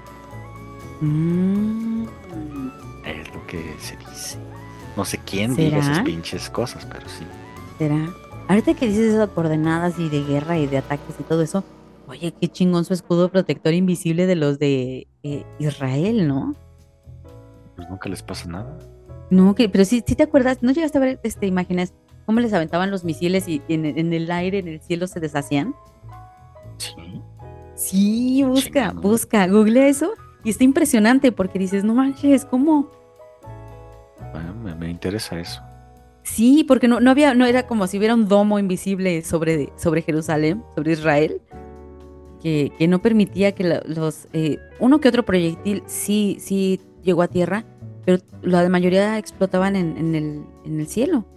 Mm, Es lo que se dice. No sé quién diga ¿Será? esas pinches cosas, pero sí. ¿será? Ahorita que dices eso de coordenadas y de guerra y de ataques y todo eso, oye, qué chingón su escudo protector invisible de los de eh, Israel, ¿no? Pues nunca les pasa nada. No, que, pero sí, sí te acuerdas, ¿no llegaste a ver este, imágenes cómo les aventaban los misiles y en, en el aire, en el cielo se deshacían? Sí. Sí, busca, Chingón. busca, google eso y está impresionante porque dices, no manches, ¿cómo? Bueno, me, me interesa eso. Sí, porque no, no había, no era como si hubiera un domo invisible sobre, sobre Jerusalén, sobre Israel, que, que no permitía que la- los, eh, uno que otro proyectil sí, sí llegó a tierra, pero la mayoría explotaban en, en el, en el cielo.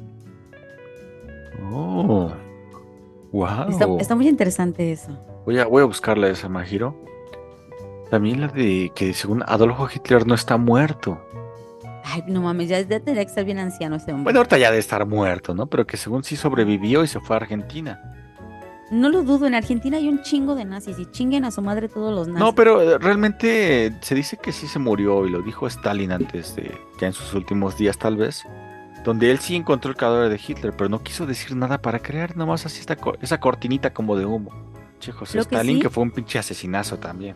Oh. Wow. Está, está muy interesante eso. Voy a, voy a buscarla esa, Majiro. También la de que según Adolfo Hitler no está muerto. Ay, no mames, ya, ya tendría que estar bien anciano ese hombre. Bueno, ahorita ya debe estar muerto, ¿no? Pero que según sí sobrevivió y se fue a Argentina. No lo dudo, en Argentina hay un chingo de nazis y chinguen a su madre todos los nazis. No, pero eh, realmente eh, se dice que sí se murió y lo dijo Stalin antes de, ya en sus últimos días tal vez, donde él sí encontró el cadáver de Hitler, pero no quiso decir nada para crear, nomás así esta co- esa cortinita como de humo. Che, José Lo que Stalin, sí- que fue un pinche asesinazo también.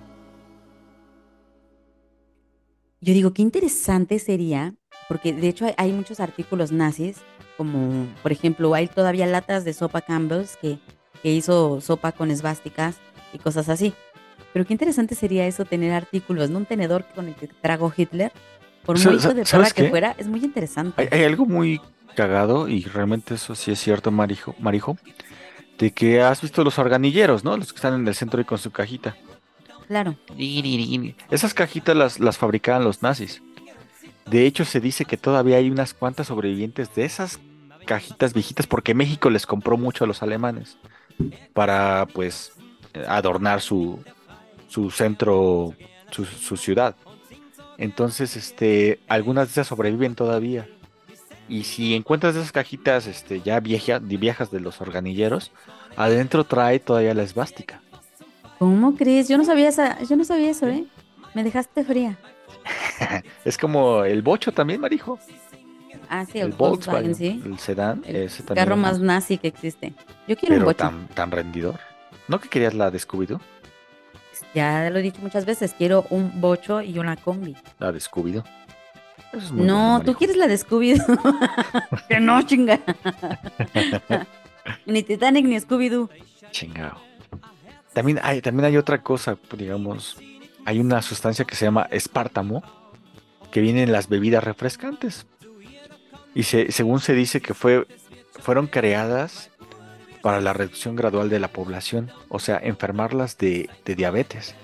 Yo digo, qué interesante sería, porque de hecho hay, hay muchos artículos nazis, como por ejemplo, hay todavía latas de sopa Campbell's que, que hizo sopa con esvásticas y cosas así. Pero qué interesante sería eso, tener artículos, ¿no? Un tenedor con el que tragó Hitler, por Sa- muy sa- hijo de ¿sabes perra que qué? fuera, es muy interesante. Hay, hay algo muy cagado y realmente eso sí es cierto, Marijo, Marijo, de que has visto los organilleros, ¿no? Los que están en el centro y con su cajita. Claro. Esas cajitas las, las fabricaban los nazis. De hecho, se dice que todavía hay unas cuantas sobrevivientes de esas cajitas viejitas porque México les compró mucho a los alemanes para, pues, eh, adornar su, su centro, su, su ciudad. Entonces, este, algunas de esas sobreviven todavía. Y si encuentras esas cajitas, este, ya vieja- viejas de los organilleros, adentro trae todavía la esvástica. ¿Cómo crees? Yo no sabía esa, yo no sabía eso, ¿eh? Me dejaste fría. Es como el bocho también, Marijo. Ah, sí, El, el, Volkswagen, Volkswagen, sí. el sedán, El ese también. carro más nazi que existe. Yo quiero un Pero bocho. tan, tan rendidor. ¿No que querías la de Scooby-Doo? ya lo he dicho muchas veces, quiero un bocho y una combi. La de Scooby-Doo. Eso es muy bueno, No, tú Marijo. quieres la de Scooby-Doo. Que no, chinga. Ni Titanic ni Scooby-Doo. Chingado. También hay, también hay otra cosa, digamos, hay una sustancia que se llama espártamo, que viene en las bebidas refrescantes. Y se, según se dice que fue, fueron creadas para la reducción gradual de la población, o sea, enfermarlas de, de diabetes.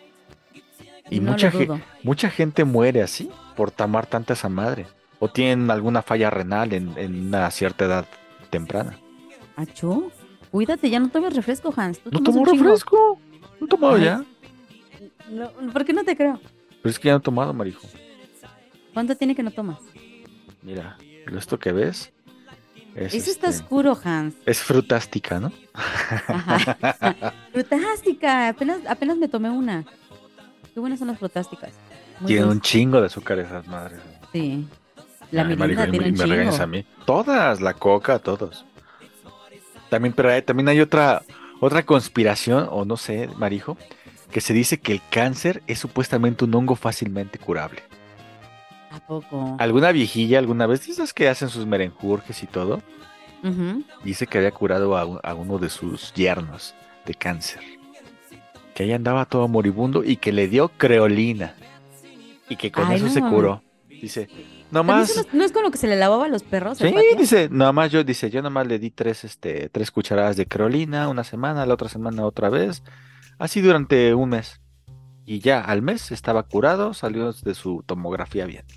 Y No mucha, lo ge- dudo. mucha gente muere así por tomar tanta esa madre. O tienen alguna falla renal en, en una cierta edad temprana. Achú, cuídate, ya no tomes refresco, Hans. Tú No tomas tomo un chingo. refresco. No he tomado Ay. ya. No, ¿por qué no te creo? Pero es que ya no he tomado, Marijo. ¿Cuánto tiene que no tomas? Mira, esto que ves es, Eso está este, oscuro, Hans. es frutástica, ¿no? Ajá. Frutástica, apenas, apenas me tomé una. Qué buenas son las frutásticas. Muy Tienen un dulces. chingo de azúcar esas madres. Sí. La Ay, Mirinda Marijo, y tiene me, un y me regañas chingo. a mí. Todas, la coca, todos. También, pero hay- también hay otra, otra conspiración, o no sé, Marijo, que se dice que el cáncer es supuestamente un hongo fácilmente curable. ¿A poco? Alguna viejilla alguna vez, esas que hacen sus merenjurjes y todo, Ujú. dice que había curado a, un- a uno de sus yernos de cáncer. Que ahí andaba todo moribundo y que le dio creolina. Y que con Ay, eso no se mames. curó. Dice, ¿También nomás. eso no, no es con lo que se le lavaba a los perros? el Sí, patio? dice, nada más yo, dice, yo nomás le di tres, este, tres cucharadas de creolina una semana, la otra semana otra vez. Así durante un mes. Y ya, al mes estaba curado, salió de su tomografía bien.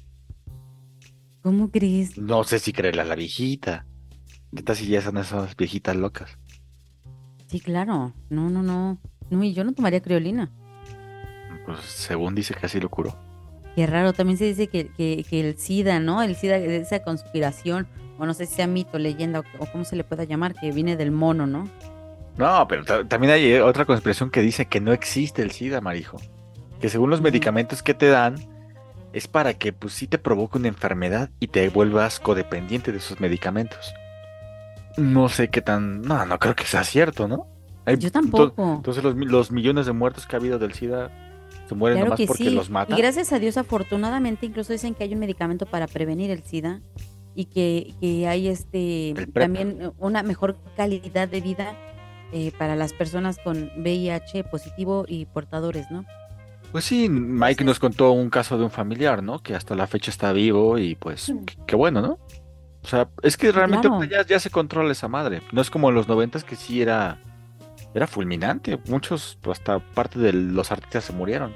¿Cómo crees? No sé si creerle a la viejita. ¿Qué tal si ya son esas viejitas locas? Sí, claro. No, no, no. No, y yo no tomaría criolina. Pues según dice que así lo curó. Qué raro. También se dice que, que, que el SIDA, ¿no? El SIDA, esa conspiración, o no sé si sea mito, leyenda, o, o cómo se le pueda llamar, que viene del mono, ¿no? No, pero ta- también hay eh, otra conspiración que dice que no existe el SIDA, Marijo. Que según los Ujú. medicamentos que te dan, es para que pues sí te provoque una enfermedad y te vuelvas codependiente de esos medicamentos. No sé qué tan... No, no creo que sea cierto, ¿no? Hay- Yo ento- tampoco. Entonces los, mi- los millones de muertos que ha habido del SIDA se mueren Claro nomás que porque sí. los matan. Y gracias a Dios, afortunadamente, incluso dicen que hay un medicamento para prevenir el SIDA y que, que hay este El PrEP. también una mejor calidad de vida eh, para las personas con V I H positivo y portadores, ¿no? Pues sí, Mike nos contó un caso de un familiar, ¿no? Que hasta la fecha está vivo y pues qué qué bueno, ¿no? O sea, es que realmente claro. ahorita ya, ya se controla esa madre. No es como en los noventas que sí era, era fulminante. Muchos, pues, hasta parte de los artistas se murieron.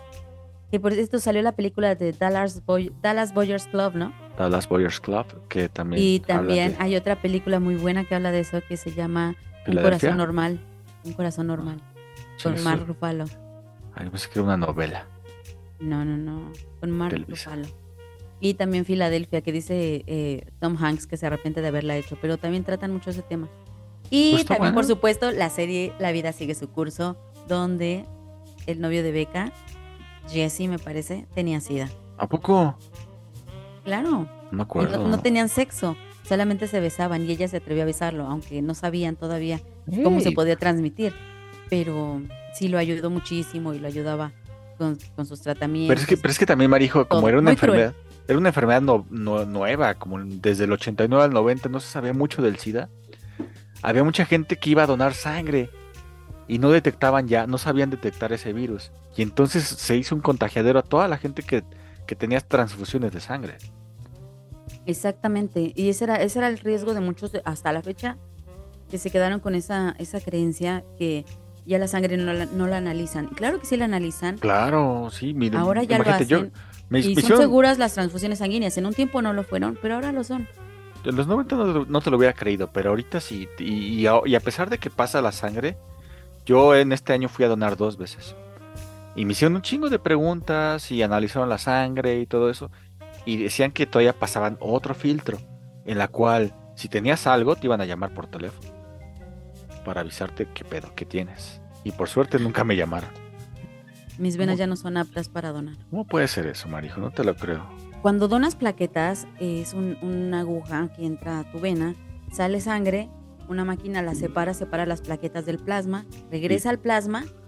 Y por esto salió la película de Dallas, Boy- Dallas Boyers Club, ¿no? Dallas Boyers Club, que también Y habla también de hay otra película muy buena que habla de eso que se llama Un Filadelfia. corazón normal. Un corazón normal. Con Sí, Mark sí. Ruffalo. Ay, pensé que era una novela. No, no, no. Con Mark Televisa. Ruffalo. Y también Filadelfia, que dice eh, Tom Hanks que se arrepiente de haberla hecho, pero también tratan mucho ese tema. Y Pues está también, por buena. supuesto, la serie La vida sigue su curso, donde el novio de Becca, Jesse, me parece, tenía SIDA. ¿A poco? Claro. No me Y acuerdo. no, no tenían sexo, solamente se besaban y ella se atrevió a besarlo, aunque no sabían todavía cómo se Ey, podía transmitir. Pero sí lo ayudó muchísimo y lo ayudaba con, con sus tratamientos. Pero es que, pero es que también, Marijo, como Todo. era una Muy cruel. enfermedad, era una enfermedad no, no- nueva, como desde el ochenta y nueve al noventa no se sabía mucho del SIDA. Había mucha gente que iba a donar sangre y no detectaban ya, no sabían detectar ese virus. Y entonces se hizo un contagiadero a toda la gente que, que tenía transfusiones de sangre. Exactamente, y ese era, ese era el riesgo de muchos de- hasta la fecha que se quedaron con esa, esa creencia que ya la sangre no la, no la analizan. Y claro que sí la analizan, Claro, sí, miren, ahora ya lo imagínate, yo hacen me, y me son hicieron- seguras las transfusiones sanguíneas. En un tiempo no lo fueron, pero ahora lo son. en los noventa no, no te lo hubiera creído, pero ahorita sí. Y, y a, y a pesar de que pasa la sangre, yo en este año fui a donar dos veces. Y me hicieron un chingo de preguntas y analizaron la sangre y todo eso. Y decían que todavía pasaban otro filtro, en la cual si tenías algo te iban a llamar por teléfono para avisarte qué pedo, qué tienes. Y por suerte nunca me llamaron. Mis venas ¿Cómo? ya no son aptas para donar. ¿Cómo puede ser eso, Marijo? No te lo creo. Cuando donas plaquetas, es un- una aguja que entra a tu vena, sale sangre, una máquina la separa, separa las plaquetas del plasma, regresa al plasma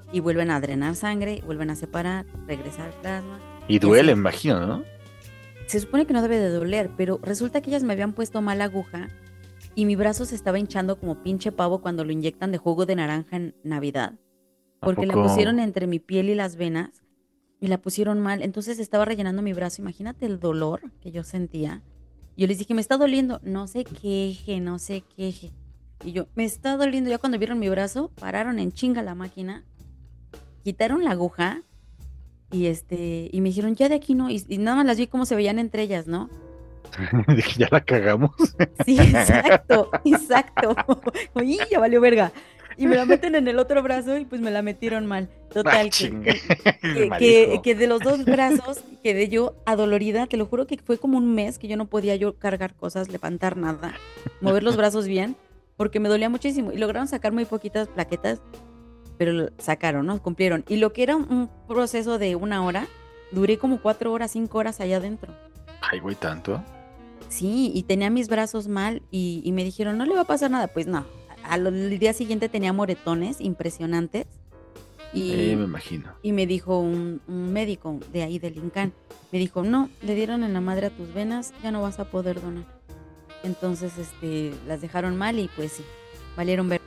y vuelven a drenar sangre, vuelven a separar, regresar plasma. Y Y duele, así. me imagino, ¿no? Se supone que no debe de doler, pero resulta que ellas me habían puesto mal aguja y mi brazo se estaba hinchando como pinche pavo cuando lo inyectan de jugo de naranja en Navidad. ¿A Porque la poco? pusieron entre mi piel y las venas y la pusieron mal. Entonces estaba rellenando mi brazo. Imagínate el dolor que yo sentía. Yo les dije, me está doliendo. No se queje, no se queje. Y yo, me está doliendo. Ya cuando vieron mi brazo, pararon en chinga la máquina, quitaron la aguja y este y me dijeron, ya de aquí no. Y, y nada más las vi cómo se veían entre ellas, ¿no? Dije, ya la cagamos. Sí, exacto, exacto. Oye, ya valió verga. Y me la meten en el otro brazo y pues me la metieron mal. Ah, Total, que, chinga. que, que, Marijo. que de los dos brazos quedé yo adolorida. Te lo juro que fue como un mes que yo no podía yo cargar cosas, levantar nada, mover los brazos bien, porque me dolía muchísimo. Y lograron sacar muy poquitas plaquetas, pero lo sacaron, ¿no? Cumplieron. Y lo que era un proceso de una hora, duré como cuatro horas, cinco horas allá adentro. Ay, güey, tanto. Sí, y tenía mis brazos mal y, y me dijeron, no le va a pasar nada. Pues no, al, al día siguiente tenía moretones impresionantes y, Eh, me imagino. y me dijo un, un médico de ahí del INCAN, me dijo, no, le dieron en la madre a tus venas, ya no vas a poder donar. Entonces, este, las dejaron mal y pues sí, valieron ver.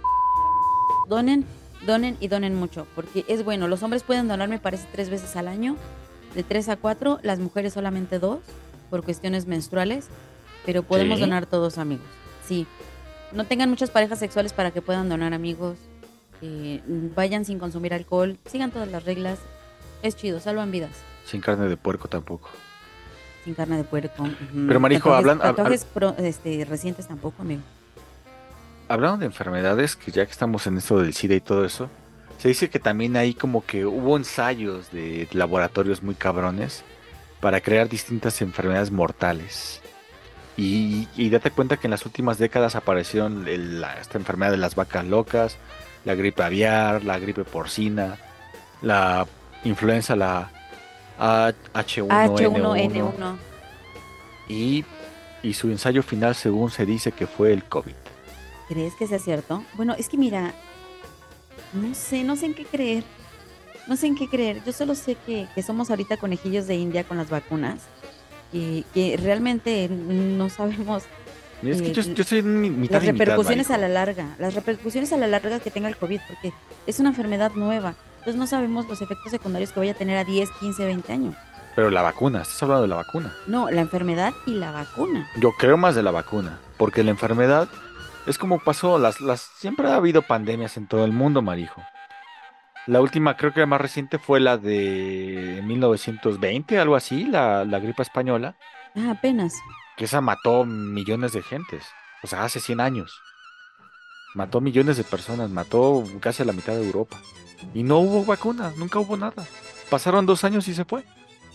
Donen, donen y donen mucho, porque es bueno, los hombres pueden donar me parece tres veces al año, de tres a cuatro, las mujeres solamente dos, por cuestiones menstruales, pero podemos ¿Sí? donar todos, amigos. Sí, no tengan muchas parejas sexuales para que puedan donar, amigos. Eh, vayan sin consumir alcohol, sigan todas las reglas. Es chido, salvan vidas. Sin carne de puerco tampoco. Sin carne de puerco. ujú. Pero, Marijo, Tatuajes- hablan- hab- Tatuajes pro- este, recientes tampoco, amigo. Hablando de enfermedades, que ya que estamos en esto del SIDA y todo eso, se dice que también ahí como que hubo ensayos de laboratorios muy cabrones para crear distintas enfermedades mortales. Y, y date cuenta que en las últimas décadas aparecieron el- la- esta enfermedad de las vacas locas, la gripe aviar, la gripe porcina, la influenza, la A- H uno N uno, H uno N uno. y, y su ensayo final según se dice que fue el COVID. ¿Crees que sea cierto? Bueno, es que mira, no sé, no sé en qué creer. No sé en qué creer. Yo solo sé que, que somos ahorita conejillos de India con las vacunas y que realmente no sabemos Y es que Eh, yo, yo soy mi- mitad las y mitad, repercusiones a Marijo. la larga, las repercusiones a la larga que tenga el COVID, porque es una enfermedad nueva. Entonces no sabemos los efectos secundarios que vaya a tener a diez, quince, veinte años. Pero la vacuna, estás hablando de la vacuna. No, la enfermedad y la vacuna. Yo creo más de la vacuna, porque la enfermedad es como pasó, las, las, siempre ha habido pandemias en todo el mundo, Marijo. La última, creo que la más reciente fue la de mil novecientos veinte, algo así, la, la gripe española, Ah, apenas. que esa mató millones de gentes, o sea, hace cien años. Mató millones de personas, mató casi a la mitad de Europa. Y no hubo vacuna, nunca hubo nada. Pasaron dos años y se fue.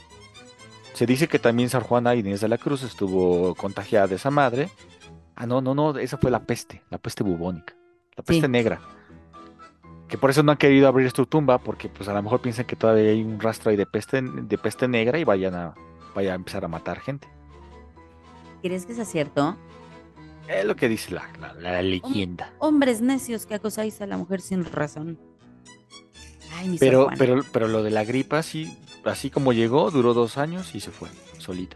Se dice que también Sor Juana Inés de la Cruz estuvo contagiada de esa madre. Ah, no, no, no, esa fue la peste, la peste bubónica, la peste Sí. negra. Que por eso no han querido abrir su tumba, porque pues a lo mejor piensan que todavía hay un rastro ahí de peste, de peste negra y vayan a, vaya a empezar a matar gente. ¿Crees que sea cierto? Es lo que dice la, la, la leyenda. Hombres necios que acusáis a la mujer sin razón. Ay, mi Sor Pero, Juana. pero, pero lo de la gripa, sí, así como llegó, duró dos años y se fue, solita.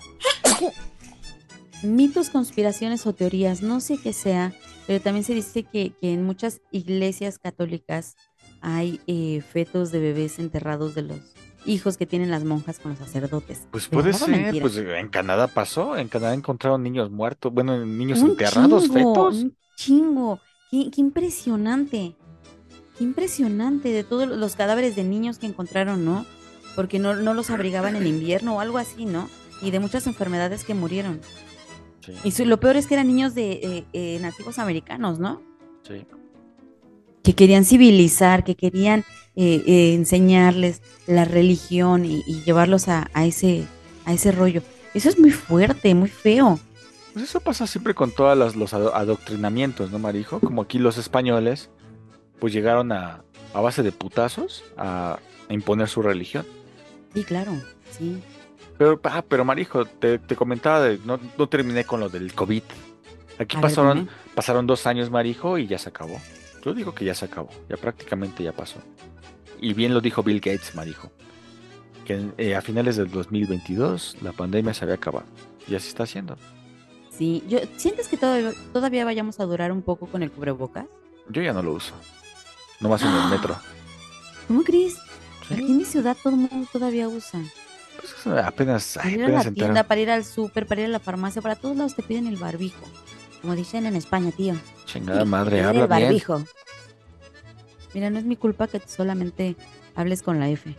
Mitos, conspiraciones o teorías, no sé qué sea, pero también se dice que, que en muchas iglesias católicas hay eh, fetos de bebés enterrados de los hijos que tienen las monjas con los sacerdotes. Pues puede ¿Verdad o ser, mentira? pues en Canadá pasó, en Canadá encontraron niños muertos, bueno, niños Un enterrados, chingo, fetos. Un chingo. Qué, qué impresionante. Qué impresionante de todos los cadáveres de niños que encontraron, ¿no? Porque no, no los abrigaban en invierno o algo así, ¿no? Y de muchas enfermedades que murieron. Sí, Y su- lo peor es que eran niños de eh, eh, nativos americanos, ¿no? sí. Que querían civilizar, que querían eh, eh, enseñarles la religión y, y llevarlos a, a ese a ese rollo. Eso es muy fuerte, muy feo. Pues eso pasa siempre con todos los, los ado- adoctrinamientos, ¿no, Marijo? Como aquí los españoles, pues llegaron a, a base de putazos a, a imponer su religión. Sí, claro, sí. Pero, ah, pero Marijo, te, te comentaba, de- no, no terminé con lo del COVID. Aquí A ver, pasaron, dime. pasaron dos años, Marijo, y ya se acabó. Yo digo que ya se acabó, ya prácticamente ya pasó. Y bien lo dijo Bill Gates, Marijo, que eh, a finales del dos mil veintidós la pandemia se había acabado. Y así está haciendo. Sí, yo, ¿sientes que todavía, todavía vayamos a durar un poco con el cubrebocas? Yo ya no lo uso. Nomás en el metro. ¿Cómo crees? Sí. Aquí en mi ciudad todo el mundo todavía usa. Pues apenas, Para ay, ir a apenas la entraron. tienda, para ir al súper, para ir a la farmacia, para todos lados te piden el barbijo. Como dicen en España, tío. Chingada madre, Te piden habla el bien. barbijo. Mira, no es mi culpa que solamente hables con la F.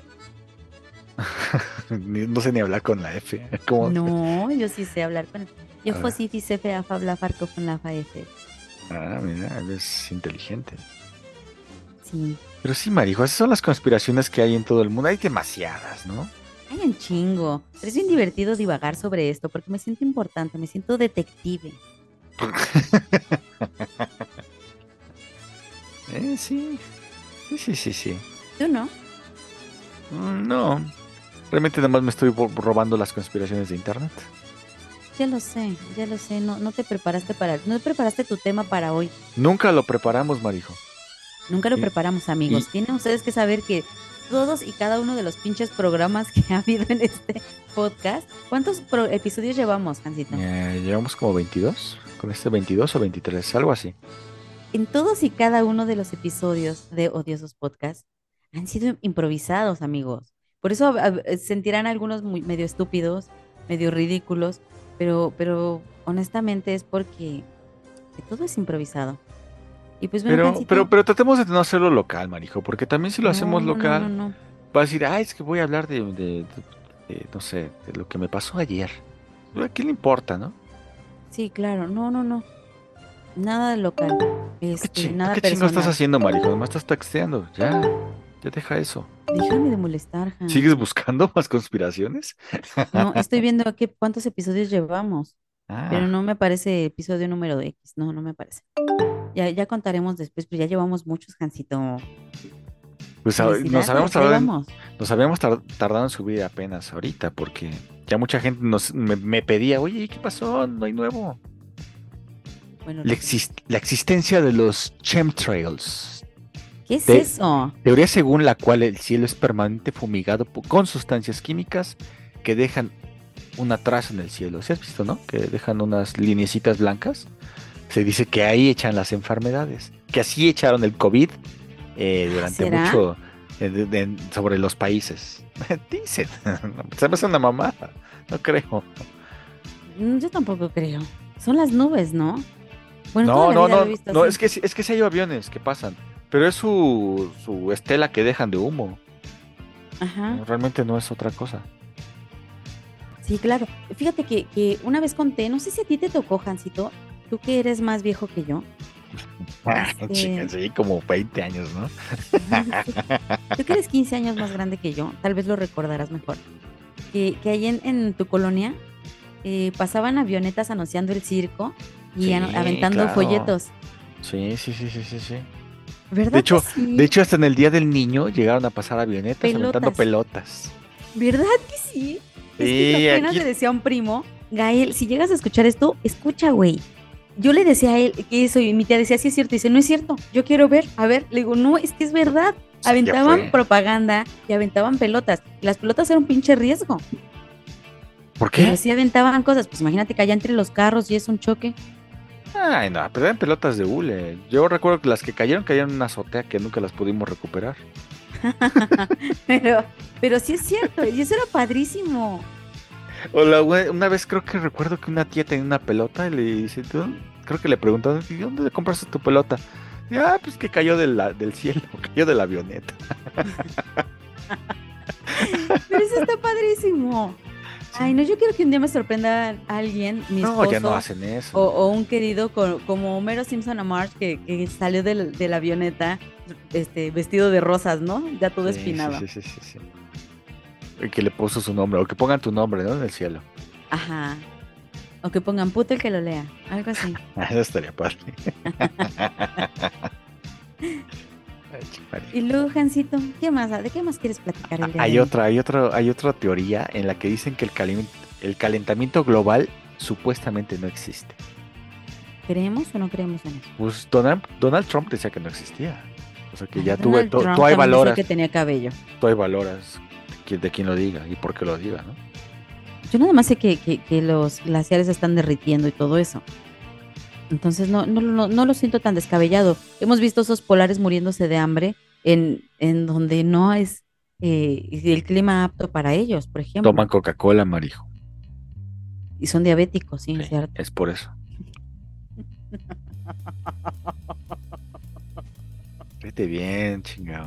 Ni- No sé ni hablar con la F. ¿Cómo? No, yo sí sé hablar con... Yo A fue ver. sí, dice fea, fabla, farco con la F. Ah, mira, es inteligente. Sí. Pero sí, Marijo, esas son las conspiraciones que hay en todo el mundo. Hay demasiadas, ¿no? Hay un chingo. Pero es bien divertido divagar sobre esto porque me siento importante, me siento detective. eh, sí. Sí, sí, sí, sí. ¿Tú no? Mm, No. Realmente nada más me estoy bo- robando las conspiraciones de internet. Ya lo sé, ya lo sé. No, no te preparaste para... No preparaste tu tema para hoy. Nunca lo preparamos, Marijo. Nunca lo Y- preparamos, amigos. y- Tienen ustedes que saber que todos y cada uno de los pinches programas que ha habido en este podcast. ¿Cuántos pro- episodios llevamos, Hansito? Eh, llevamos como veintidós. Con este veintidós o veintitrés, algo así. En todos y cada uno de los episodios de Odiosos Podcast han sido improvisados, amigos. Por eso a- a- sentirán algunos muy, medio estúpidos, medio ridículos, pero, pero honestamente es porque que todo es improvisado. Y pues bueno, Pero, Hansito, pero, pero tratemos de no hacerlo local, Marijo, porque también si lo no, hacemos no, no, local, no, no. va a decir, ay, es que voy a hablar de, de- de- de, no sé, de lo que me pasó ayer. ¿A quién le importa, no? Sí, claro, no, no, no. Nada de local. ¿Qué, Este, ching- nada ¿qué chingo estás personal. haciendo, Marijo? Nomás estás texteando. Ya, ya deja eso. Déjame de molestar, Han. ¿Sigues buscando más conspiraciones? No, estoy viendo aquí cuántos episodios llevamos, pero Ah, no me parece episodio número de X. No, no me parece. Ya, ya contaremos después, pero ya llevamos muchos, Hansito. pues a- nos Felicidades, habíamos ahí tardado, en, vamos. nos habíamos tar- tardado en subir apenas ahorita, porque ya mucha gente nos, me, me pedía, oye, ¿qué pasó? No hay nuevo. Bueno, La, exis- la existencia de los chemtrails. ¿qué es de- eso? Teoría según la cual el cielo es permanente fumigado po- con sustancias químicas que dejan una traza en el cielo. ¿Sí has visto, no? Que dejan unas lineecitas blancas. Se dice que ahí echan las enfermedades. Que así echaron el COVID eh, durante ¿Será? mucho eh, de- de- sobre los países. Dicen. Se me hace una mamada. No creo. Mm, Yo tampoco creo. Son las nubes, ¿no? Bueno, No, toda la no, vida lo no. he visto No, así. es que, sí- es que sí hay aviones que pasan. Pero es su, su estela que dejan de humo. Ajá. Realmente no es otra cosa. Sí, claro. Fíjate que, que una vez conté, no sé si a ti te tocó, Hansito, tú que eres más viejo que yo. Este- Chica, sí, como veinte años, ¿no? Tú que eres quince años más grande que yo, tal vez lo recordarás mejor. Que, que ahí en, en tu colonia eh, pasaban avionetas anunciando el circo y Sí, ano- aventando claro. folletos. Sí, sí, sí, sí, sí, sí. ¿Verdad De hecho, que sí? de hecho, hasta en el Día del Niño llegaron a pasar avionetas aventando Pelotas. pelotas. ¿Verdad que sí? Es Sí, que yo apenas aquí- le decía a un primo, Gael, si llegas a escuchar esto, escucha, güey. Yo le decía a él que eso y mi tía decía, sí es cierto. Dice, no es cierto, yo quiero ver. A ver, le digo, no, es que es verdad. Ya Aventaban fue. propaganda y aventaban pelotas. Y las pelotas eran un pinche riesgo. ¿Por Pero qué? sí aventaban cosas. Pues imagínate que allá entre los carros y es un choque. Ay, no, pero eran pelotas de hule. Yo recuerdo que las que cayeron cayeron en una azotea que nunca las pudimos recuperar. pero, pero sí es cierto. Y eso era padrísimo. O la we- una vez creo que recuerdo que una tía tenía una pelota y le dice, ¿tú? Creo que le preguntaron, ¿y dónde compraste tu pelota? Y, ah, pues que cayó de la- del cielo, cayó de la avioneta. Pero eso está padrísimo. Ay, no, yo quiero que un día me sorprenda alguien, mi No, ya no esposo, hacen eso. O, o un querido co- como Homero Simpson a Marge que, que salió del- de la avioneta este, vestido de rosas, ¿no? Ya todo Sí, espinado. Sí, sí, sí, sí, sí. Y que le puso su nombre, o que pongan tu nombre, ¿no? En el cielo. Ajá. O que pongan puto el que lo lea. Algo así. Ah, eso estaría padre. Ay, chingada. Y luego, Jancito, ¿qué más? ¿De qué más quieres platicar el día de Hay hoy? otra, hay otra, hay otra teoría en la que dicen que el, cali- el calentamiento global supuestamente no existe. ¿Creemos o no creemos en eso? Pues Donald, Donald Trump decía que no existía. O sea que ya tú, Donald tú, Trump tú ahí también decía valoras, que tenía cabello. tú ahí valoras de quién, de quién lo diga y por qué lo diga, ¿no? Yo nada más sé que, que, que los glaciares se están derritiendo y todo eso. Entonces no, no, no, no lo siento tan descabellado. Hemos visto esos polares muriéndose de hambre en, en donde no es eh, el clima apto para ellos, por ejemplo. Toman Coca-Cola, Marijo. Y son diabéticos, sí, Sí, es cierto. es por eso. Vete bien, chingado.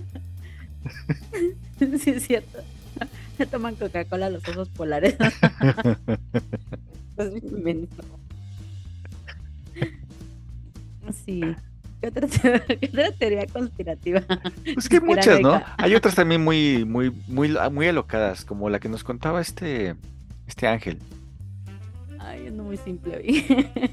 Sí, es cierto. Toman Coca-Cola los osos polares. Pues bien inmenso. Sí. ¿Qué otra, te- qué otra teoría conspirativa? Pues que hay muchas, ¿no? Conspiranoica. Hay otras también muy, muy, muy, muy alocadas, como la que nos contaba este, este Ángel. Ay, ando muy simple hoy.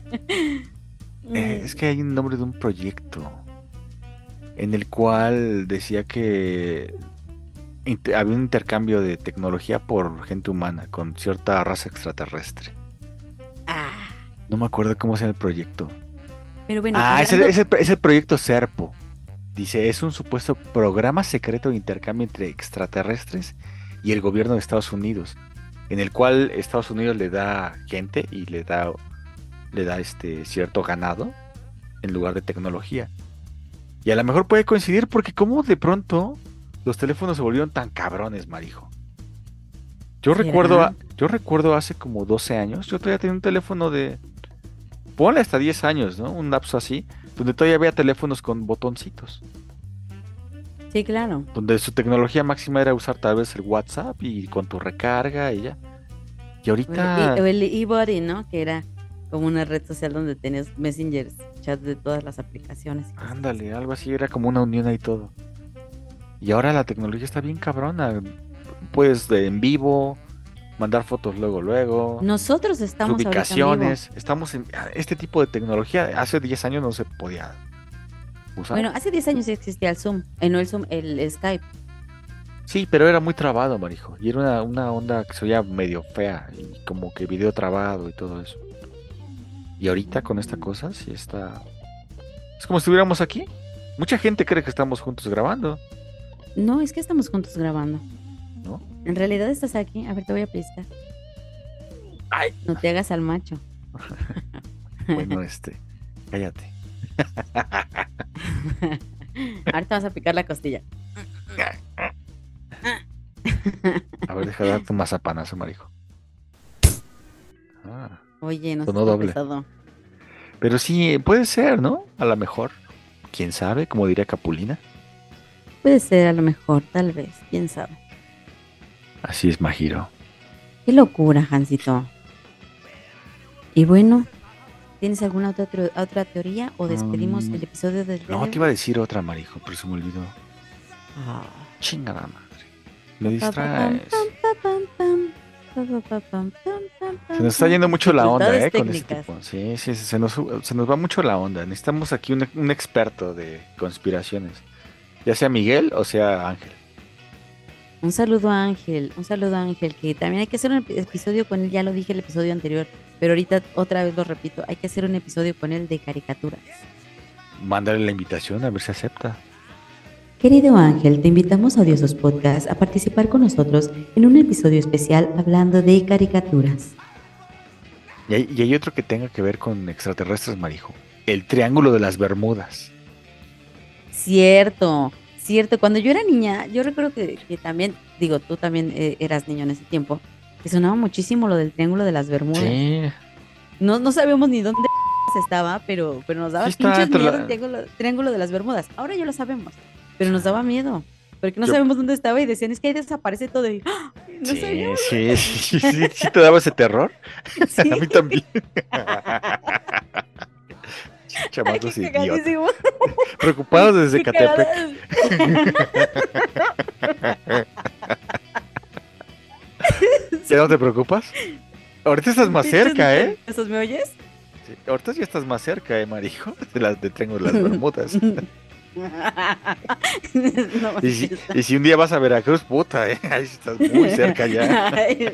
Eh, es que hay un nombre de un proyecto en el cual decía que inter- había un intercambio de tecnología por gente humana con cierta raza extraterrestre. Ah, No me acuerdo cómo se llama el proyecto. pero bueno, Ah, es el, hablando- es el- es el proyecto SERPO. Dice, es un supuesto programa secreto de intercambio entre extraterrestres y el gobierno de Estados Unidos, en el cual Estados Unidos le da gente y le da, le da este cierto ganado en lugar de tecnología. Y a lo mejor puede coincidir porque como de pronto los teléfonos se volvieron tan cabrones, Marijo. Yo ¿Será? recuerdo, a- yo recuerdo hace como doce años, yo todavía tenía un teléfono de, ponle hasta diez años, ¿no? Un lapso así, donde todavía había teléfonos con botoncitos, sí, claro. donde su tecnología máxima era usar tal vez el WhatsApp y con tu recarga y ya. Y O ahorita, el, o el eBuddy, ¿no? Que era como una red social donde tenías messengers, chats de todas las aplicaciones. y cosas ándale, algo así, era como una unión ahí todo. Y ahora la tecnología está bien cabrona. Puedes de en vivo, mandar fotos luego, luego. así. Nosotros estamos ahorita en vivo. Ubicaciones, estamos en este tipo de tecnología. Hace diez años no se podía usar. Bueno, hace diez años sí existía el Zoom, eh, no el Zoom, el Skype. Sí, pero era muy trabado, Marijo. Y era una, una onda que se oía medio fea. Y como que video trabado y todo eso. Y ahorita con esta cosa sí está. Es como si estuviéramos aquí. Mucha gente cree que estamos juntos grabando, No, es que estamos juntos grabando. ¿no? En realidad estás aquí. A ver, te voy a piscar. Ay. No te hagas al macho. Bueno, este. Cállate. Ahorita vas a picar la costilla. A ver, deja de dar tu mazapanazo, Marijo. Ah, Oye, no Sonó está doble. pesado. pero sí, puede ser, ¿no? A lo mejor. ¿Quién sabe? Como diría Capulina. Puede ser, a lo mejor, tal vez. ¿Quién sabe? Así es, Majiro. Qué locura, Hansito. Y bueno, ¿tienes alguna otra, teo- otra teoría o despedimos Mm, el episodio del día No, de te iba a decir otra, Marijo, pero se me olvidó. Ah. Chingada madre. Me Pa, pa, distraes. pam, pa, pam, pam, pa, pa, pa, pam, pam, pam, Se nos está pam. yendo mucho la onda, Dificultades ¿eh? Con este técnicas. tipo. Sí, sí, sí, se nos, se nos va mucho la onda. Necesitamos aquí un, un experto de conspiraciones. Ya sea Miguel o sea Ángel. Un saludo a Ángel, un saludo a Ángel, que también hay que hacer un ep- episodio con él, ya lo dije el episodio anterior, pero ahorita otra vez lo repito, hay que hacer un episodio con él de caricaturas. Mándale la invitación a ver si acepta. Querido Ángel, te invitamos a Odiosos Podcast a participar con nosotros en un episodio especial hablando de caricaturas. Y hay, y hay otro que tenga que ver con extraterrestres, Marijo. El Triángulo de las Bermudas. Cierto, cierto. Cuando yo era niña, yo recuerdo que, que también, digo, tú también eh, eras niño en ese tiempo, que sonaba muchísimo lo del Triángulo de las Bermudas. Sí. No, no sabíamos ni dónde estaba, pero, pero nos daba Sí está pinches entre miedo la- el triángulo, Triángulo de las Bermudas. Ahora ya lo sabemos, pero nos daba miedo. Porque no Yo- sabemos dónde estaba y decían, es que ahí desaparece todo. Y, ¡ah! No sí, sabíamos. sí, sí, sí, sí, te daba ese terror. Sí. A mí también. Ay, Chamacos qué idiotas. cagadísimo. Preocupados desde Qué Catepec. cagada. ¿Ya no te preocupas? Ahorita estás más Pinches cerca, ¿eh? ¿Esos me oyes? Sí, ahorita ya estás más cerca, ¿eh, Marijo? De las de Triángulo de las Bermudas. No, Y si, y si un día vas a Veracruz, puta, ¿eh? Ahí sí estás muy cerca ya. Ay,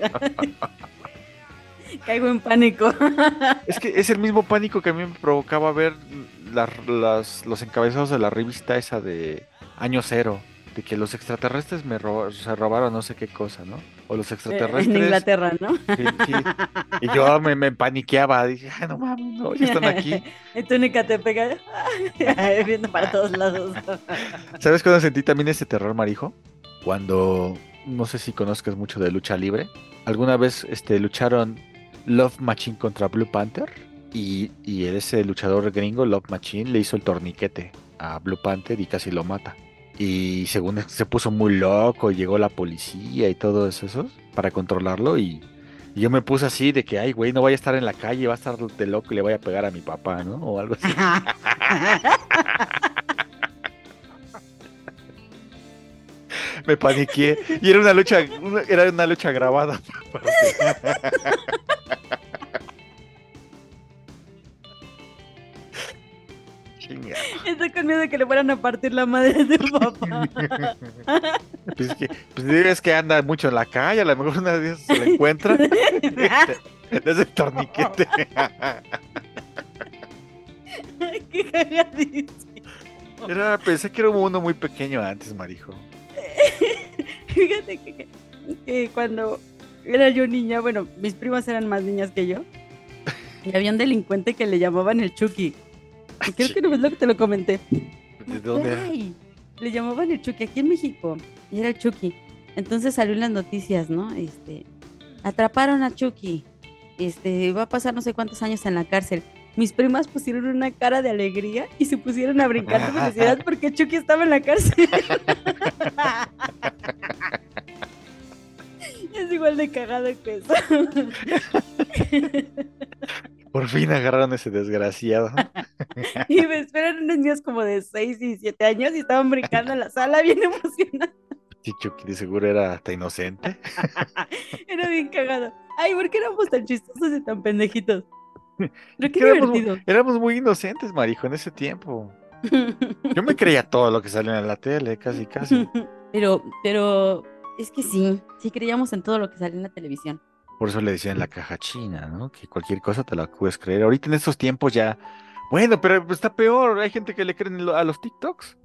caigo en pánico. Es que es el mismo pánico que a mí me provocaba ver las- las- los encabezados de la revista esa de Año Cero, de que los extraterrestres me roba- se robaron no sé qué cosa, ¿no? O los Eh, en extraterrestres... Inglaterra, ¿no? Sí, sí. Y yo me, me paniqueaba, dije, ay, no mames, no, ya están aquí. Y tú ni te pega viendo para todos lados. ¿Sabes cuándo sentí también ese terror, Marijo? Cuando, no sé si conozcas mucho de lucha libre, alguna vez este, lucharon Love Machine contra Blue Panther y, y ese luchador gringo, Love Machine, le hizo el torniquete a Blue Panther y casi lo mata. Y según se puso muy loco, llegó la policía y todo eso para controlarlo y, y yo me puse así de que, ay, güey, no vaya a estar en la calle, va a estar de loco y le vaya a pegar a mi papá, ¿no? O algo así. Me paniqué y era una lucha, una- era una lucha grabada. Chinga. Estoy con miedo de que le fueran a partir la madre de tu papá. Pues es que, pues es que anda mucho en la calle, a lo mejor una vez se la encuentra. Le hace el torniquete. Qué cagadísimo. Era, pensé que era un mundo muy pequeño antes, Marijo. Fíjate que, que cuando era yo niña, bueno, mis primas eran más niñas que yo, y había un delincuente que le llamaban el Chucky. Y creo que no es lo que te lo comenté. ¿De dónde era? Ay, le llamaban el Chucky aquí en México, y era el Chucky. Entonces salió en las noticias, ¿no? Este, atraparon a Chucky. Este, va a pasar no sé cuántos años en la cárcel. Mis primas pusieron una cara de alegría y se pusieron a brincar de felicidad porque Chucky estaba en la cárcel. Es igual de cagado que eso. Por fin agarraron a ese desgraciado. Y me esperan unos niños como de seis y siete años y estaban brincando en la sala bien emocionados. Sí, Chucky de seguro era hasta inocente. Era bien cagado. Ay, ¿por qué éramos tan chistosos y tan pendejitos? Pero qué Éramos, divertido. éramos muy inocentes, Marijo, en ese tiempo. Yo me creía todo lo que salía en la tele, casi, casi. Pero, pero es que sí, sí creíamos en todo lo que sale en la televisión. Por eso le decían la caja china, ¿no? Que cualquier cosa te la puedes creer. Ahorita en estos tiempos ya... Bueno, pero está peor. Hay gente que le creen a los TikToks.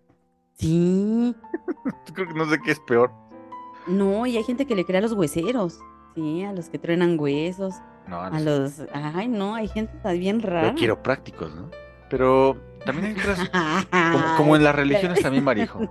Sí, Creo que no sé qué es peor. no, y hay gente que le cree a los hueseros, sí, a los que truenan huesos, No, a no sé. los... Ay, no, hay gente está bien rara. Pero quiroprácticos, ¿no? Pero también hay otras... Como, como en las religiones también, Marijo.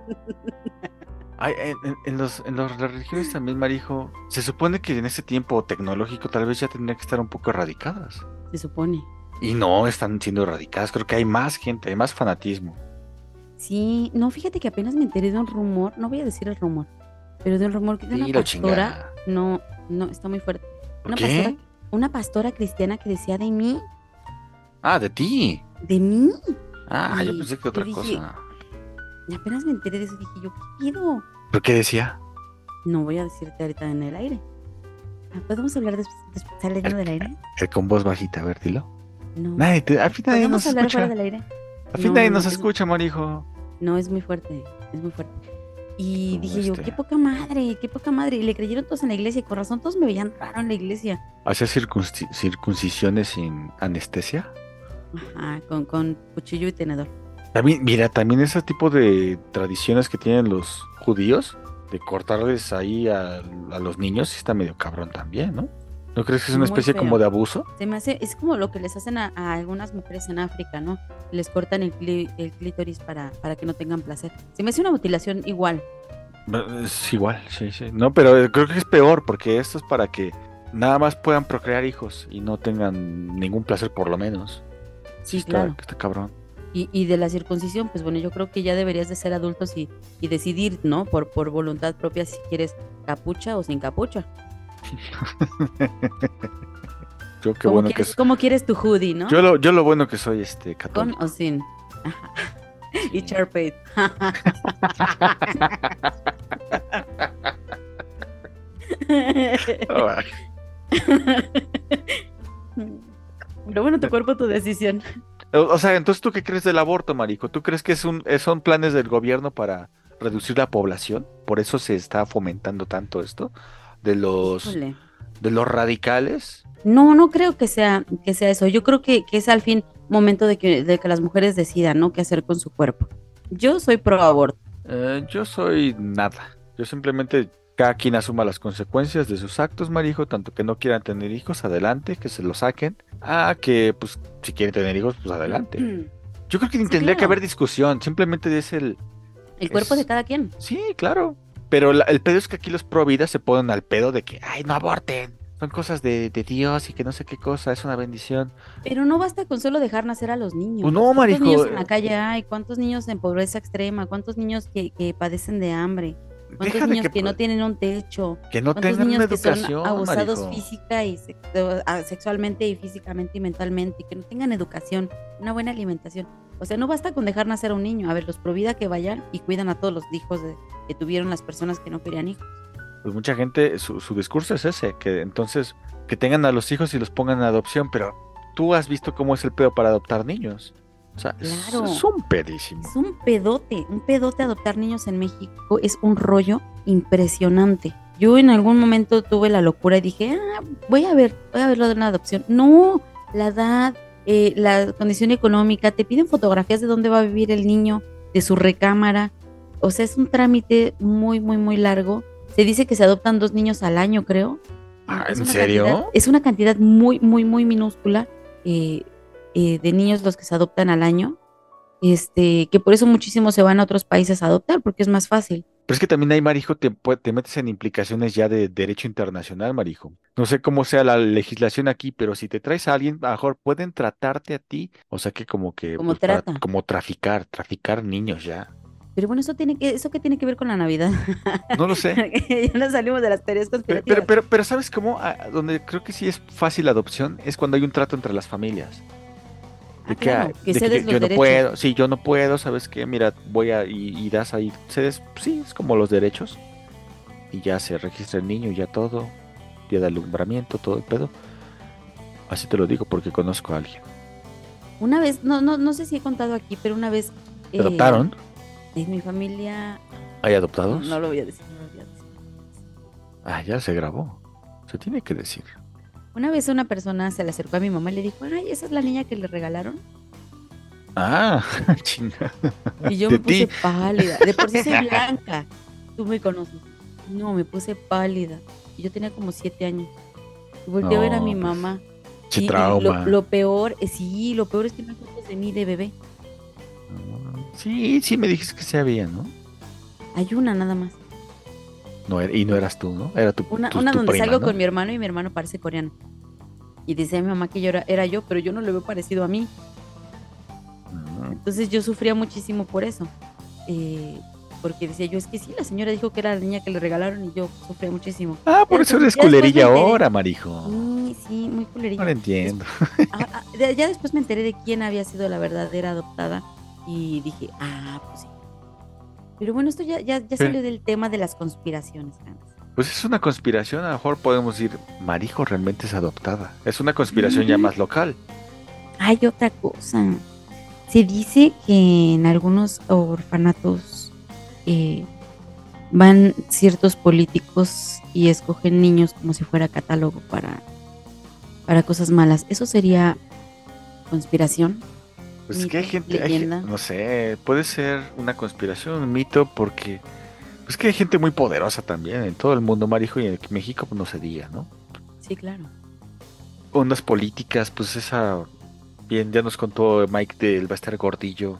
Ay, en, en- en los, en las religiones también, Marijo. Se supone que en ese tiempo tecnológico tal vez ya tendrían que estar un poco erradicadas. Se supone. Y no están siendo erradicadas. Creo que hay más gente, hay más fanatismo. Sí, no, fíjate que apenas me enteré de un rumor, no voy a decir el rumor, pero de un rumor que de una Dilo, pastora, chingada. no, no, está muy fuerte. ¿Por Una qué? pastora, una pastora cristiana que decía de mí, Ah, de ti. de mí. Ah, yo Y pensé que yo otra dije- cosa. Y apenas me enteré de eso, dije yo, ¿qué pido? ¿Pero qué decía? No voy a decirte ahorita en el aire. Ah, ¿podemos hablar después, después saliendo del aire? El con voz bajita, a ver, dilo. No. Nadie te, al fin nadie ¿Podemos nos hablar escucha. fuera del aire? Al fin No, nadie no, nos es- escucha, Marijo. No, es muy fuerte, es muy fuerte. Y Como dije yo, este. qué poca madre, qué poca madre. Y le creyeron todos en la iglesia, y con razón todos me veían raro en la iglesia. ¿Hacía circunci- circuncisiones sin anestesia? Ajá, con, con cuchillo y tenedor. También, mira, también ese tipo de tradiciones que tienen los judíos, de cortarles ahí a, a los niños, sí está medio cabrón también, ¿no? ¿No crees que es una Muy especie feo. como de abuso? Se me hace, es como lo que les hacen a, a algunas mujeres en África, ¿no? Les cortan el, clí- el clítoris para, para que no tengan placer. Se me hace una mutilación igual. Es igual, sí, sí. No, pero eh, creo que es peor, porque esto es para que nada más puedan procrear hijos y no tengan ningún placer por lo menos. Sí, está, claro. está cabrón. Y, y de la circuncisión, pues bueno, yo creo que ya deberías de ser adultos y, y decidir, ¿no? Por, por voluntad propia si quieres capucha o sin capucha. Yo qué ¿Cómo, bueno que quieres, es. cómo quieres tu hoodie, no? Yo lo, yo lo bueno que soy este ¿Con católico. o sin? Ajá. Y Charpate. Ay, Pero bueno, tu cuerpo, tu decisión. O, o sea, entonces ¿tú qué crees del aborto, Marico? ¿Tú crees que es un, eh, son planes del gobierno para reducir la población? Por eso se está fomentando tanto esto de los Híjole. de los radicales. No, no creo que sea, que sea eso. Yo creo que, que es al fin momento de que, de que las mujeres decidan, ¿no? Qué hacer con su cuerpo. Yo soy pro aborto. Eh, yo soy nada. Yo simplemente cada quien asuma las consecuencias de sus actos, Marijo, tanto que no quieran tener hijos, adelante, que se los saquen. Ah, que pues si quieren tener hijos, pues adelante. Yo creo que ni Sí, tendría que claro. haber discusión, simplemente es el... El cuerpo es- de cada quien. Sí, claro. Pero la- el pedo es que aquí los pro vida se ponen al pedo de que, ay, no aborten. Son cosas de, de Dios y que no sé qué cosa, es una bendición. Pero no basta con solo dejar nacer a los niños. Pues no, ¿Cuántos Marijo. niños en eh, la calle hay? ¿Cuántos niños en pobreza extrema? ¿Cuántos niños que, que padecen de hambre? ¿Cuántos Deja de niños que, que, no tienen un techo? que no ¿Cuántos tengan una niños que son educación, abusados Marijo. física y sex- ah, sexualmente y físicamente y mentalmente? Que no tengan educación, una buena alimentación. O sea, no basta con dejar nacer a un niño. A ver, los provida que vayan y cuidan a todos los hijos de- que tuvieron las personas que no querían hijos. Pues mucha gente, su, su discurso es ese, que entonces que tengan a los hijos y los pongan en adopción, pero tú has visto cómo es el pedo para adoptar niños. O sea, es- Claro. es, un pedísimo. Es un pedote, un pedote adoptar niños en México, es un rollo impresionante. Yo en algún momento tuve la locura y dije, ah, voy a ver, voy a ver lo de una adopción. No, la edad, eh, la condición económica, te piden fotografías de dónde va a vivir el niño, de su recámara. O sea, es un trámite muy, muy, muy largo. Se dice que se adoptan dos niños al año, creo. Ah, Es ¿en una serio? cantidad- es una cantidad muy, muy, muy minúscula eh, eh, de niños los que se adoptan al año. Este, que por eso muchísimos se van a otros países a adoptar, porque es más fácil. Pero es que también ahí, Marijo, te, pue- te metes en implicaciones ya de derecho internacional, Marijo. No sé cómo sea la legislación aquí, pero si te traes a alguien, a lo mejor pueden tratarte a ti, o sea que como que, Como pues, para- trata. como traficar, traficar niños ya. Pero bueno, eso tiene que, eso qué tiene que ver con la Navidad. No lo sé. Ya nos salimos de las teorías Pero, conspirativas. pero, pero, pero ¿sabes cómo? Ah, donde creo que sí es fácil la adopción es cuando hay un trato entre las familias. Ah, De que, claro, ah, que de que cedes yo, los yo no derechos. puedo, sí, yo no puedo, ¿sabes qué? Mira, voy a, y, y das ahí, cedes, sí, es como los derechos. Y ya se registra el niño, ya todo, día de alumbramiento, todo el pedo. Así te lo digo porque conozco a alguien. Una vez, no, no, no sé si he contado aquí, pero una vez ¿Te eh, adoptaron? en mi familia, ¿Hay no, adoptados? no lo voy a decir, no lo voy a decir. Ah, ya se grabó. Se tiene que decir. Una vez una persona se le acercó a mi mamá y le dijo, ay, esa es la niña que le regalaron. Ah, chinga. Y yo De me puse ti. pálida. De por sí soy blanca. Tú me conoces. No, me puse pálida. Y yo tenía como siete años. Y volteé a ver a No, mi pues, mamá. Che Y- y trauma. lo, lo peor, eh, sí, lo peor es que no hay fotos de mí de bebé. Sí, sí me dijiste que se había, ¿no? Hay una nada más. No era- y no eras tú, ¿no? Era tu, Una, tu- una tu donde prima, salgo ¿no? con mi hermano y mi hermano parece coreano. Y decía mi mamá que yo era, era yo, pero yo no le veo parecido a mí. Mm. Entonces yo sufría muchísimo por eso. Eh, porque decía yo, es que sí, la señora dijo que era la niña que le regalaron y yo sufría muchísimo. Ah, por Ya eso después- eres ya después culerilla me enteré. ahora, marijo. Sí, sí, muy culerilla. No lo entiendo. Ah, ah, de- ya después me enteré de quién había sido la verdadera adoptada y dije, ah, pues sí. Pero bueno, esto ya, ya, ya salió del tema de las conspiraciones, Hans. Pues es una conspiración, a lo mejor podemos decir, Marijo realmente es adoptada. Es una conspiración ya Ujú. más local. Hay otra cosa. Se dice que en algunos orfanatos eh, van ciertos políticos y escogen niños como si fuera catálogo para, para cosas malas. ¿Eso sería conspiración? Pues es que hay Mito, gente, hay gen- leyenda. no sé, puede ser una conspiración, un mito, porque pues que hay gente muy poderosa también en todo el mundo, Marijo, y en México pues, no se diga, ¿no? Sí, claro. Ondas políticas, pues esa, bien, ya nos contó Mike del va a estar gordillo,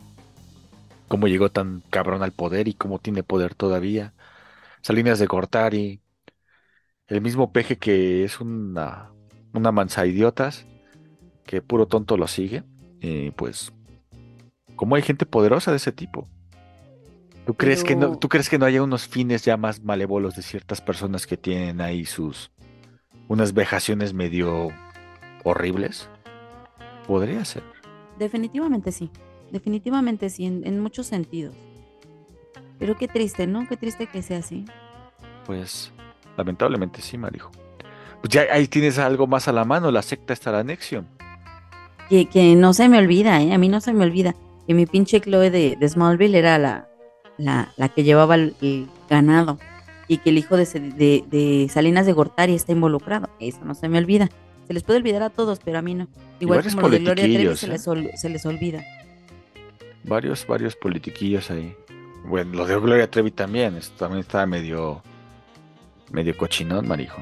cómo llegó tan cabrón al poder y cómo tiene poder todavía. Salinas de Gortari, el mismo Peje que es una, una mansa idiotas, que puro tonto lo sigue, y pues, ¿cómo hay gente poderosa de ese tipo? ¿Tú crees que no, Pero- tú crees que no haya unos fines ya más malévolos de ciertas personas que tienen ahí sus unas vejaciones medio horribles? Podría ser. Definitivamente sí. Definitivamente sí, en, en muchos sentidos. Pero qué triste, ¿no? Qué triste que sea así. Pues, lamentablemente sí, Marijo. Pues ya ahí tienes algo más a la mano, la secta está la Nexium. Que, que no se me olvida, ¿eh? A mí no se me olvida que mi pinche Chloe de, de Smallville era la, la, la que llevaba el, el ganado y que el hijo de, de, de Salinas de Gortari está involucrado. Eso no se me olvida. Se les puede olvidar a todos, pero a mí no. Igual varios como lo de Gloria Trevi politiquillos, se ¿eh? les, ol- se les olvida. Varios, varios politiquillos ahí. Bueno, lo de Gloria Trevi también, esto también estaba medio, medio cochinón, marijo.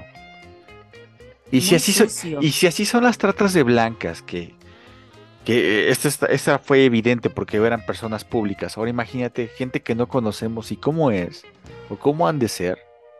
Y si Muy así son, sucio. y si así son las tratas de blancas, que, que esta, esta, esta fue evidente porque eran personas públicas. Ahora imagínate gente que no conocemos y cómo es, o cómo han de ser.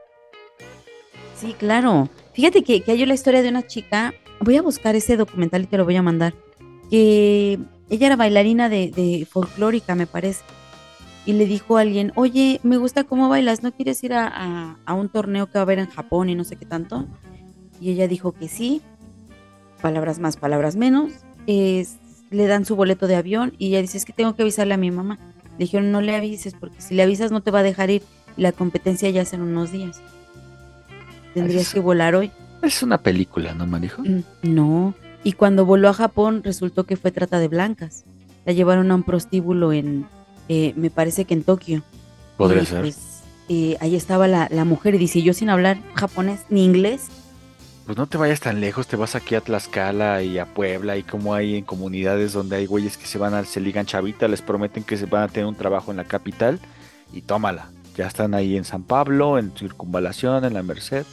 Sí, claro. Fíjate que, que hay la historia de una chica. Voy a buscar ese documental y te lo voy a mandar. Que ella era bailarina de, de folclórica, me parece. Y le dijo a alguien, oye, me gusta cómo bailas, ¿no quieres ir a, a- a un torneo que va a haber en Japón y no sé qué tanto? Y ella dijo que sí, palabras más, palabras menos. Es- le dan su boleto de avión y ella dice, es que tengo que avisarle a mi mamá. Le dijeron, no le avises, porque si le avisas no te va a dejar ir. Y la competencia ya es en unos días. Tendrías Es- que volar hoy. Es una película, ¿no, marijo? Mm, No. Y cuando voló a Japón resultó que fue trata de blancas. La llevaron a un prostíbulo en, eh, me parece que en Tokio. Podría Y, ser. pues, eh, ahí estaba la, la mujer y dice, yo sin hablar japonés ni inglés. Pues no te vayas tan lejos, te vas aquí a Tlaxcala y a Puebla y como hay en comunidades donde hay güeyes que se van a, se ligan chavita, les prometen que se van a tener un trabajo en la capital y tómala. Ya están ahí en San Pablo, en Circunvalación, en la Merced.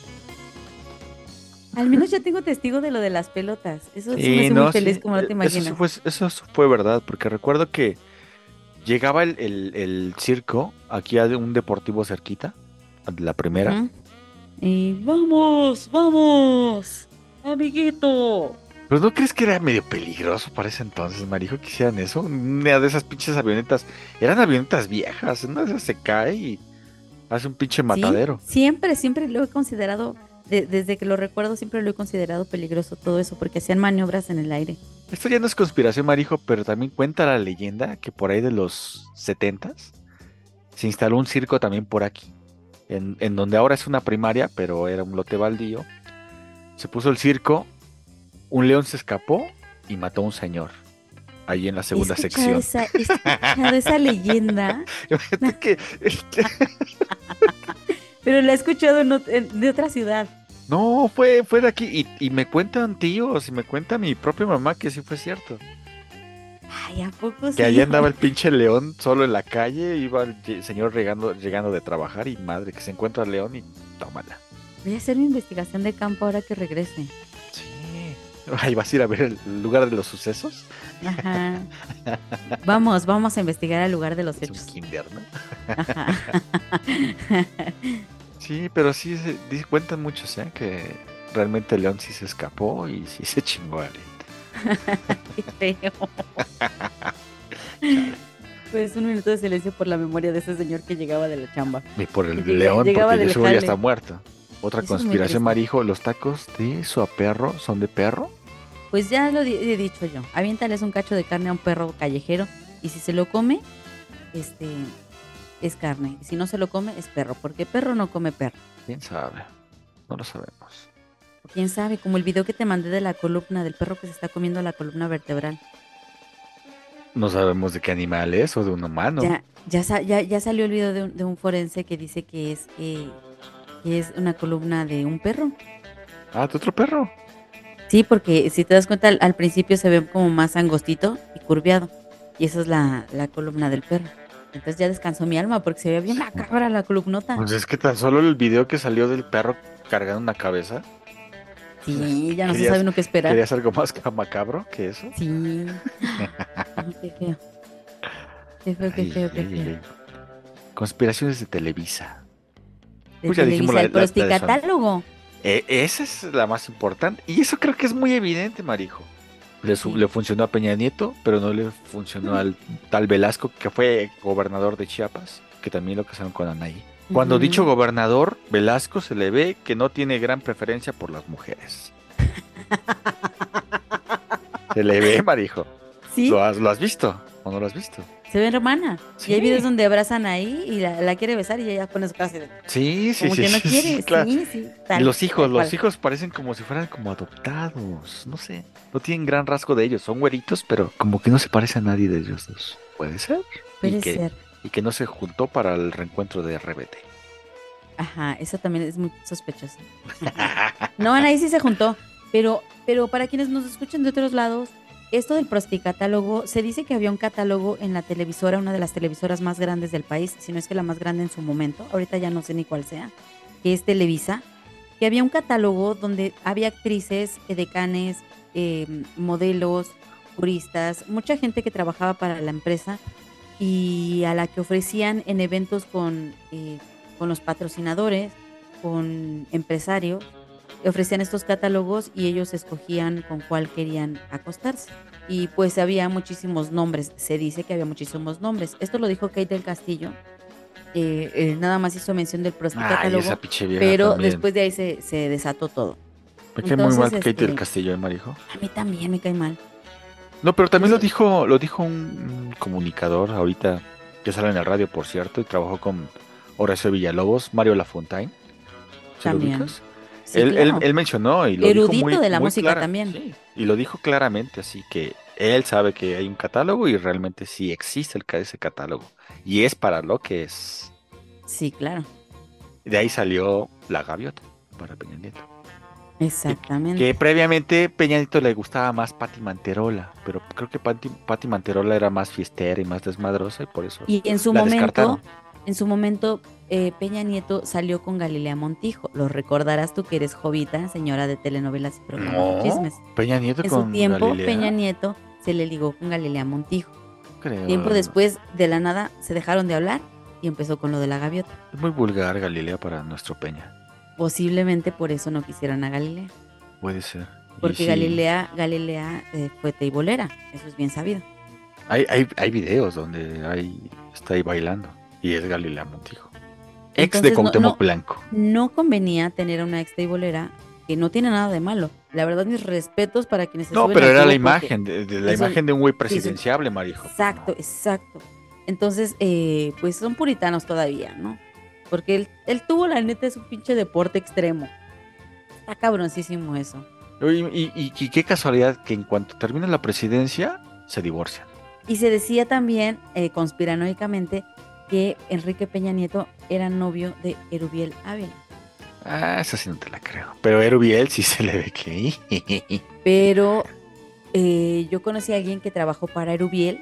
Al menos ya tengo testigo de lo de las pelotas. Eso sí me Sí, hace no, muy feliz, sí, como no te eh, imaginas. Eso sí fue, eso sí fue verdad, porque recuerdo que llegaba el, el- el circo aquí a un deportivo cerquita, de la primera. Ujú. Y vamos, vamos, amiguito. Pero ¿no crees que era medio peligroso para ese entonces, marijo, que hicieran eso? Una de esas pinches avionetas, eran avionetas viejas, una de esas se cae y hace un pinche Sí, matadero. siempre, siempre lo he considerado, de- desde que lo recuerdo, siempre lo he considerado peligroso todo eso, porque hacían maniobras en el aire. Esto ya no es conspiración, marijo, pero también cuenta la leyenda que por ahí de los setentas se instaló un circo también por aquí, en, en donde ahora es una primaria, pero era un lote baldío. Se puso el circo, un león se escapó y mató a un señor, ahí en la segunda He escuchado sección. Esa, he escuchado esa leyenda, Imagínate que, este, pero la he escuchado en ot- en- de otra ciudad. no, fue, fue de aquí, y, y me cuentan tíos, y me cuenta mi propia mamá que sí fue cierto. Ay, ¿a poco sí? Que allá andaba el pinche león solo en la calle, iba el ye- señor llegando, llegando de trabajar y madre que se encuentra el león y tómala. Voy a hacer mi investigación de campo ahora que regrese. Sí. Ahí vas a ir a ver el lugar de los sucesos. Ajá. Vamos, vamos a investigar el lugar de los Es un hechos. kinder, ¿no? Ajá. Sí, pero sí, se, di- cuentan muchos, ¿eh? Que realmente el león sí se escapó y sí se chingó a alguien. Qué feo. Pues un minuto de silencio por la memoria de ese señor que llegaba de la chamba. Y por el Llega- león, llegaba porque del eso ya jale. está muerto. Otra Eso es muy conspiración, triste. marijo, los tacos de su perro son de perro. Pues ya lo di- he dicho yo. Aviéntales un cacho de carne a un perro callejero y si se lo come, este es carne. Y si no se lo come, es perro, porque perro no come perro. ¿Quién sabe? No lo sabemos. O quién sabe, como el video que te mandé de la columna, del perro que se está comiendo la columna vertebral. No sabemos de qué animal es o de un humano. Ya, ya, sa- ya, ya salió el video de un, de un forense que dice que es, eh, que es una columna de un perro. Ah, de otro perro. Sí, porque si te das cuenta, al, al principio se ve como más angostito y curviado. Y esa es la, la columna del perro. Entonces ya descansó mi alma porque se veía bien macabra la columnota. Pues es que tan solo el video que salió del perro cargando una cabeza. Sí, ya no se Querías- sabe uno qué esperar. ¿Querías algo más ca- macabro que eso? Sí. Ay, qué feo. Qué feo, qué Ay, feo, qué ay, feo. ay. Conspiraciones de Televisa. De Pues ya dijimos Televisa, la- el la- la de Son- prosticatálogo. Eh, esa es la más importante. Y eso creo que es muy evidente, marijo. Le, su- Sí. le funcionó a Peña Nieto, pero no le funcionó al tal Velasco, que fue gobernador de Chiapas, que también lo casaron con Anaí. Cuando Ujú. dicho gobernador, Velasco se le ve que no tiene gran preferencia por las mujeres. Se le ve, marijo. Sí, ¿Lo has, lo has visto o no lo has visto? se ve hermana. Sí. Y hay videos donde abrazan ahí y la, la quiere besar y ella pone su cara así de, Sí, sí, como sí. que no sí, quiere. sí, claro. Sí, sí. Y tal- los hijos, tal los cual. hijos parecen como si fueran como adoptados. No sé. No tienen gran rasgo de ellos. Son güeritos, pero como que no se parece a nadie de ellos dos. ¿Puede ser? Puede y que, ser. Y que no se juntó para el reencuentro de R B T. Ajá, eso también es muy sospechoso. No, Anaí sí se juntó. Pero, pero para quienes nos escuchan de otros lados, esto del prosticatálogo, se dice que había un catálogo en la televisora, una de las televisoras más grandes del país, si no es que la más grande en su momento, ahorita ya no sé ni cuál sea, que es Televisa, que había un catálogo donde había actrices, edecanes, eh, modelos, juristas, mucha gente que trabajaba para la empresa y a la que ofrecían en eventos con, eh, con los patrocinadores, con empresarios, ofrecían estos catálogos y ellos escogían con cuál querían acostarse. Y pues había muchísimos nombres, se dice que había muchísimos nombres. Esto lo dijo Kate del Castillo, eh, eh, nada más hizo mención del Ay, prosticatálogo, esa pinche vieja pero también. después de ahí se, se desató todo. Me cae muy mal Entonces, Kate del este, Castillo, ¿eh, Marijo? a mí también me cae mal. No, pero también lo Entonces- dijo, lo dijo un, un comunicador ahorita que sale en el radio, por cierto, y trabajó con Horacio Villalobos, Mario Lafontaine. ¿Se lo También. ubicas? Sí, él, él, claro. él mencionó y lo dijo Erudito muy, de la muy música clara- también. sí, y lo dijo claramente, así que él sabe que hay un catálogo y realmente sí existe el, ca- ese catálogo. Y es para lo que es. Sí, claro. De ahí salió La Gaviota para Peña Nieto. Exactamente. Que previamente Peña Nieto le gustaba más Pati Manterola, pero creo que Pati, Pati Manterola era más fiestera y más desmadrosa y por eso Y en su la momento, descartaron. en su momento, eh, Peña Nieto salió con Galilea Montijo. Lo recordarás tú que eres jovita, señora de telenovelas y programas de No, chismes. Peña Nieto En con su tiempo, Galilea, Peña Nieto se le ligó con Galilea Montijo. creo. Tiempo después, de la nada, se dejaron de hablar y empezó con lo de la gaviota. Es muy vulgar Galilea para nuestro Peña. Posiblemente por eso no quisieron a Galilea. Puede ser. Y Porque sí, Galilea, Galilea eh, fue teibolera, eso es bien sabido. Hay, hay, hay videos donde hay, está ahí bailando. Y es Galilea Montijo. Ex Entonces, de no- Cuauhtémoc no- Blanco. No convenía tener una ex teibolera, que no tiene nada de malo. La verdad, mis respetos para quienes se No, suben pero al era la tubo porque- imagen, de, de la eso- imagen de un güey sí, presidenciable, Marijo. Exacto, exacto. Entonces, eh, pues son puritanos todavía, ¿no? Porque él, él tuvo, la neta, es un pinche deporte extremo. Está cabroncísimo eso. Y, y- y- y qué casualidad que en cuanto termina la presidencia, se divorcian. Y se decía también, eh, conspiranoicamente, que Enrique Peña Nieto era novio de Erubiel Ávila. Ah, esa sí no te la creo. Pero Erubiel sí se le ve que... Pero eh, yo conocí a alguien que trabajó para Erubiel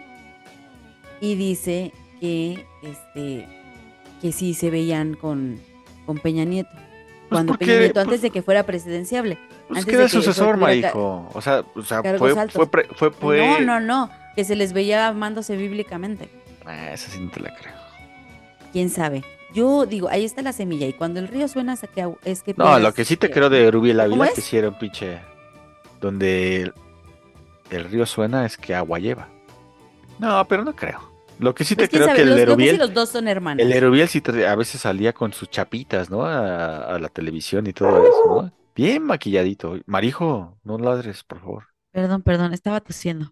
y dice que este que sí se veían con, con Peña Nieto. Cuando porque- Peña Nieto, pues- antes de que fuera presidenciable. Pues antes que de era que sucesor, tuviera ca- Marijo. O sea, o sea cargos fue, altos. fue, pre- fue, fue- No, no, no, que se les veía amándose bíblicamente. Ah, esa sí no te la creo. ¿Quién sabe? Yo digo, ahí está la semilla y cuando el río suena es que, agu- es que No, piedras- lo que sí te creo de Erubiel ¿Cómo Ávila es? que sí era un pinche... Donde el, el río suena es que agua lleva. No, pero no creo. Lo que sí Pues te quién creo sabe, que el los, creo que sí Erubiel... los dos son hermanos. El Erubiel sí te- a veces salía con sus chapitas, ¿no? A, a la televisión y todo eso, ¿no? Bien maquilladito. Marijo, no ladres, por favor. Perdón, perdón, estaba tosiendo.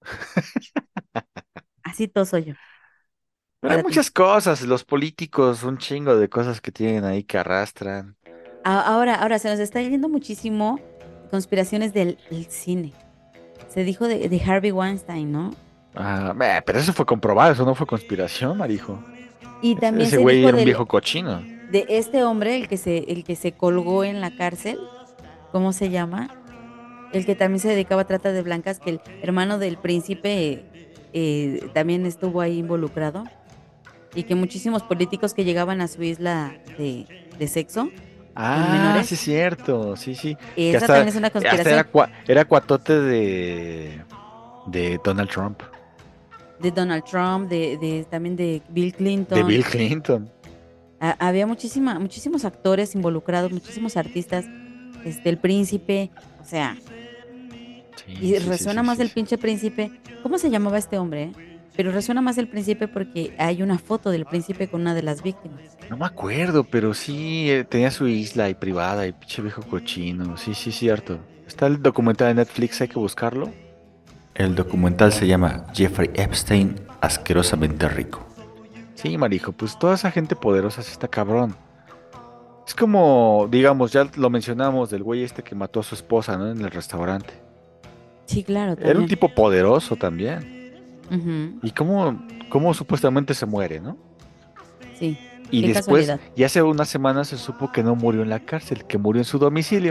Así toso yo. Pero hay Para ti. muchas cosas, los políticos, un chingo de cosas que tienen ahí que arrastran. A- Ahora, ahora se nos está yendo muchísimo conspiraciones del, del cine. Se dijo de, de Harvey Weinstein, ¿no? Ah, meh, pero eso fue comprobado, eso no fue conspiración, Marijo. Y también Ese se güey dijo era un del- viejo cochino. de este hombre, el que se, el que se colgó en la cárcel. ¿Cómo se llama? El que también se dedicaba a trata de blancas, que el hermano del príncipe eh, también estuvo ahí involucrado. Y que muchísimos políticos que llegaban a su isla de, de sexo. Ah, menores. sí es cierto, sí, sí. Que Esa hasta- también es una Hasta conspiración. era, cua- era cuatote de, de Donald Trump, De Donald Trump, de, de también de Bill Clinton. de Bill Clinton. Ha- había muchísima, muchísimos actores involucrados, muchísimos artistas, este, el príncipe, o sea, Sí, y sí, sí, resuena sí, más sí, el sí. pinche príncipe. ¿Cómo se llamaba este hombre? eh? Pero resuena más el príncipe porque hay una foto del príncipe con una de las víctimas. No me acuerdo, pero sí, eh, tenía su isla y privada y pinche viejo cochino. Sí, sí, cierto. Está el documental de Netflix, hay que buscarlo. El documental se llama Jeffrey Epstein, asquerosamente rico. Sí, marijo, pues toda esa gente poderosa sí está cabrón. Es como, digamos, ya lo mencionamos del güey este que mató a su esposa, ¿no? En el restaurante. Sí, claro. Era un también. tipo poderoso también. Ujú, Y cómo, cómo supuestamente se muere, ¿no? sí. Y Qué después, casualidad. y hace unas semanas se supo que no murió en la cárcel, que murió en su domicilio.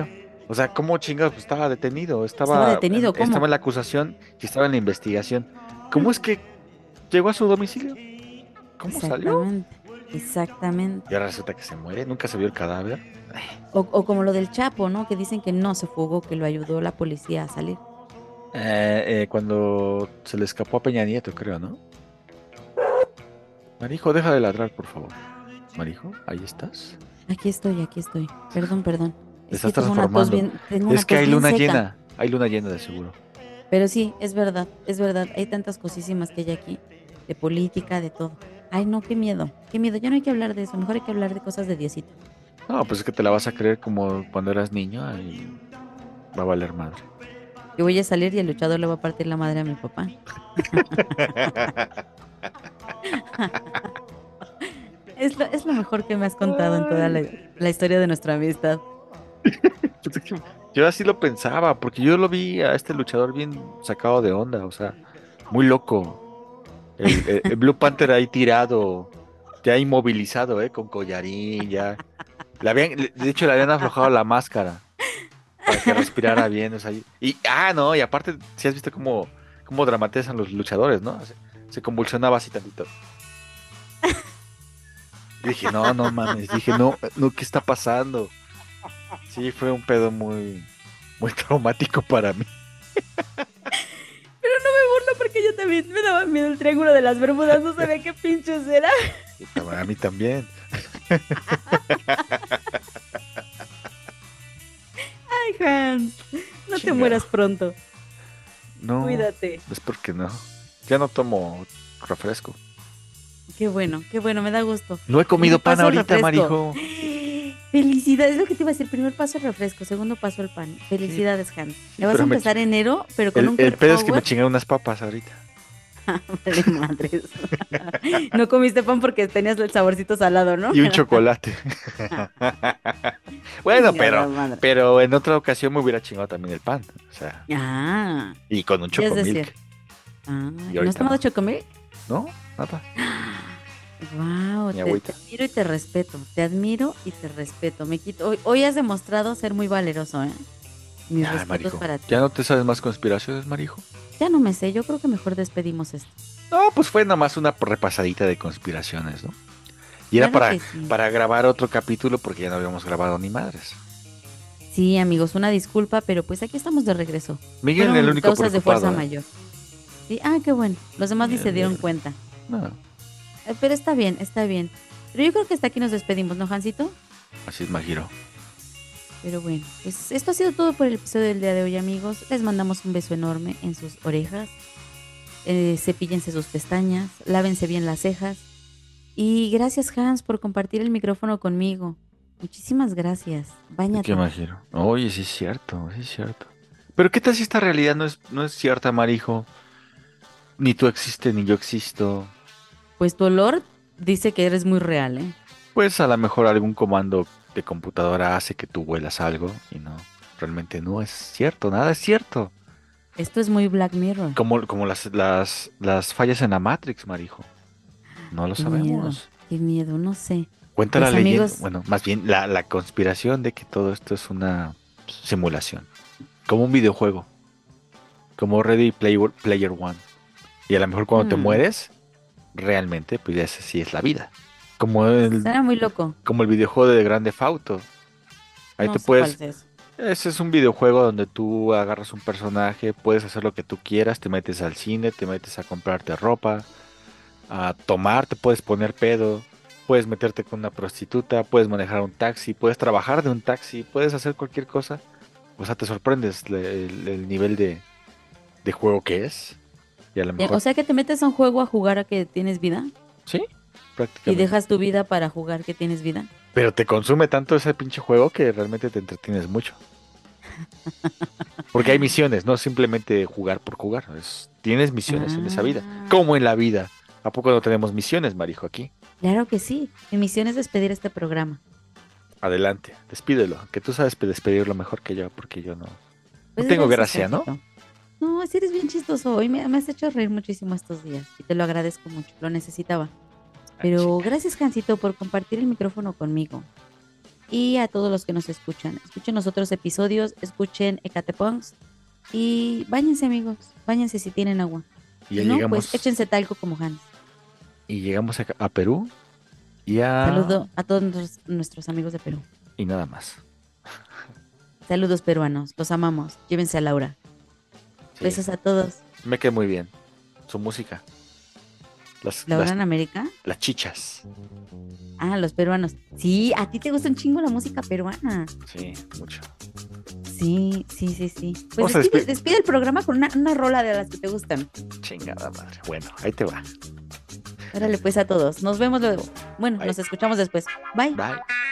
O sea, ¿cómo chingados? Pues estaba detenido, Estaba estaba, detenido, en- ¿cómo? estaba en la acusación y estaba en la investigación. ¿Cómo es que llegó a su domicilio? ¿Cómo salió? Exactamente, exactamente. Y ahora resulta que se muere, nunca se vio el cadáver. O, o como lo del Chapo, ¿no? Que dicen que no se fugó, que lo ayudó la policía a salir. Eh, eh, cuando se le escapó a Peña Nieto, creo, ¿no? Marijo, deja de ladrar, por favor. Marijo, ahí estás. Aquí estoy, aquí estoy. Perdón, perdón. Te Es que estás tengo una tos transformando. bien, tengo una Es que tos hay bien luna seca. llena, hay luna llena de seguro. Pero sí, es verdad, es verdad. Hay tantas cosísimas que hay aquí, de política, de todo. Ay, no, qué miedo, qué miedo. Ya no hay que hablar de eso, mejor hay que hablar de cosas de Diosito. No, pues es que te la vas a creer como cuando eras niño y va a valer madre. Yo voy a salir y el luchador le va a partir la madre a mi papá. Es lo, es lo mejor que me has contado en toda la, la historia de nuestra amistad. Pues es que yo así lo pensaba, porque yo lo vi a este luchador bien sacado de onda, o sea, muy loco. El, el- el Blue Panther ahí tirado, ya inmovilizado, ¿eh? Con collarín, ya. Le habían, le- de hecho, le habían aflojado la máscara para que respirara bien, o sea. Y, y- ah, no, y aparte, si has visto cómo, cómo dramatizan los luchadores, ¿no? Se, se convulsionaba así tantito. Y dije, no, no mames, dije, no, no, ¿qué está pasando? Sí, fue un pedo muy, muy traumático para mí. Pero no me burlo porque yo también me daba miedo el triángulo de las Bermudas. No sabía qué pinches era. A mí también. Ay, Hans, no te Chinga. mueras pronto. No, Cuídate. es porque no. Ya no tomo refresco. Qué bueno, qué bueno, me da gusto. No he comido Primer pan paso, ahorita, refresco. Marijo. Felicidades, es lo que te iba a decir. Primer paso el refresco, segundo paso el pan. Felicidades, Hans. Ya vas a pero me empezar enero, pero con El, un el pedo es que me power. chingué unas papas ahorita. Vale, madres. No comiste pan porque tenías el saborcito salado, ¿no? Y un chocolate. Bueno, Chingada pero, madre. pero en otra ocasión me hubiera chingado también el pan. O sea, Ah, y con un ya es chocomilk. decir. Ah, ¿y ¿no ahorita has tomado no. chocomilk? ¿No? Nada. Wow, Ni te, agüita. te admiro y te respeto. Te admiro y te respeto. Me quito. Hoy, hoy has demostrado ser muy valeroso, ¿eh? Mis Ay, respetos Marijo. para ti. ¿Ya no te sabes más conspiraciones, Marijo? Ya no me sé, yo creo que mejor despedimos esto. No, pues fue nada más una repasadita de conspiraciones, ¿no? Y era Claro para, que sí. para grabar otro capítulo porque ya no habíamos grabado ni madres. Sí, amigos, una disculpa, pero pues aquí estamos de regreso. Miguel Fueron el único causas de preocupado. fuerza ¿eh? mayor. Sí, ah, qué bueno. Los demás ni Bien, se dieron bien. cuenta. No, Eh, Pero está bien, está bien. Pero yo creo que hasta aquí nos despedimos, ¿no, Jancito? así es, Majiro. Pero bueno, pues esto ha sido todo por el episodio del día de hoy, amigos. Les mandamos un beso enorme en sus orejas. Eh, cepíllense sus pestañas, lávense bien las cejas. Y gracias, Hans, por compartir el micrófono conmigo. Muchísimas gracias. Báñate. ¿Qué, Majiro? Oye, sí es cierto, sí es cierto. Pero ¿qué tal si esta realidad no es, no es cierta, Marijo? Ni tú existes, ni yo existo. Pues tu olor dice que eres muy real, ¿eh? Pues a lo mejor algún comando de computadora hace que tú huelas algo y no, realmente no es cierto, nada es cierto. Esto es muy Black Mirror. Como, como las, las, las fallas en la Matrix, Marijo. No lo Qué miedo, sabemos. qué miedo, no sé. Cuenta Pues, la leyenda, amigos- bueno, más bien la, la conspiración de que todo esto es una simulación. Como un videojuego. Como Ready Player, Player One. Y a lo mejor cuando te Mm. mueres, realmente, pues ya esa sí es la vida. Como el, Suena muy loco. como el videojuego de Grande Theft Auto. Ahí No te sé puedes... cuál es eso. Ese es un videojuego donde tú agarras un personaje, puedes hacer lo que tú quieras, te metes al cine, te metes a comprarte ropa, a tomar, te puedes poner pedo, puedes meterte con una prostituta, puedes manejar un taxi, puedes trabajar de un taxi, puedes hacer cualquier cosa. O sea, te sorprendes le- el, el nivel de, de juego que es. Y a lo Eh, mejor... O sea que te metes a un juego a jugar a que tienes vida sí, y prácticamente. dejas tu vida para jugar que tienes vida. Pero te consume tanto ese pinche juego que realmente te entretienes mucho. Porque hay misiones, no simplemente jugar por jugar. es- tienes misiones en esa vida. Ah. Como en la vida. ¿A poco no tenemos misiones, Marijo, aquí? Claro que sí. Mi misión es despedir este programa. Adelante, despídelo. Que tú sabes pe- despedirlo mejor que yo, porque yo no. Pues no tengo gracias, gracia, ¿no? Jancito. No, sí eres bien chistoso. Hoy me, me has hecho reír muchísimo estos días y te lo agradezco mucho. Lo necesitaba. Pero chica. gracias, Jancito, por compartir el micrófono conmigo. y a todos los que nos escuchan. Escuchen los otros episodios, escuchen Ecatepunks y báñense, amigos. Báñense si tienen agua. Y ya Si no, llegamos, pues échense talco como Hans. y llegamos a, a Perú y a... Saludo a todos nuestros, nuestros amigos de Perú. Y nada más. Saludos peruanos, los amamos. Llévense a Laura. Sí, Besos a todos. me quedé muy bien. Su música. Las, Laura las, en América. las chichas. Ah, los peruanos. Sí, a ti te gusta un chingo la música peruana. Sí, mucho. Sí, sí, sí, sí. Pues Vamos a despide, despe- despide el programa con una, una rola de las que te gustan. Chingada madre. Bueno, ahí te va. Órale pues a todos. Nos vemos luego. Bueno, Bye. nos escuchamos después. Bye. Bye.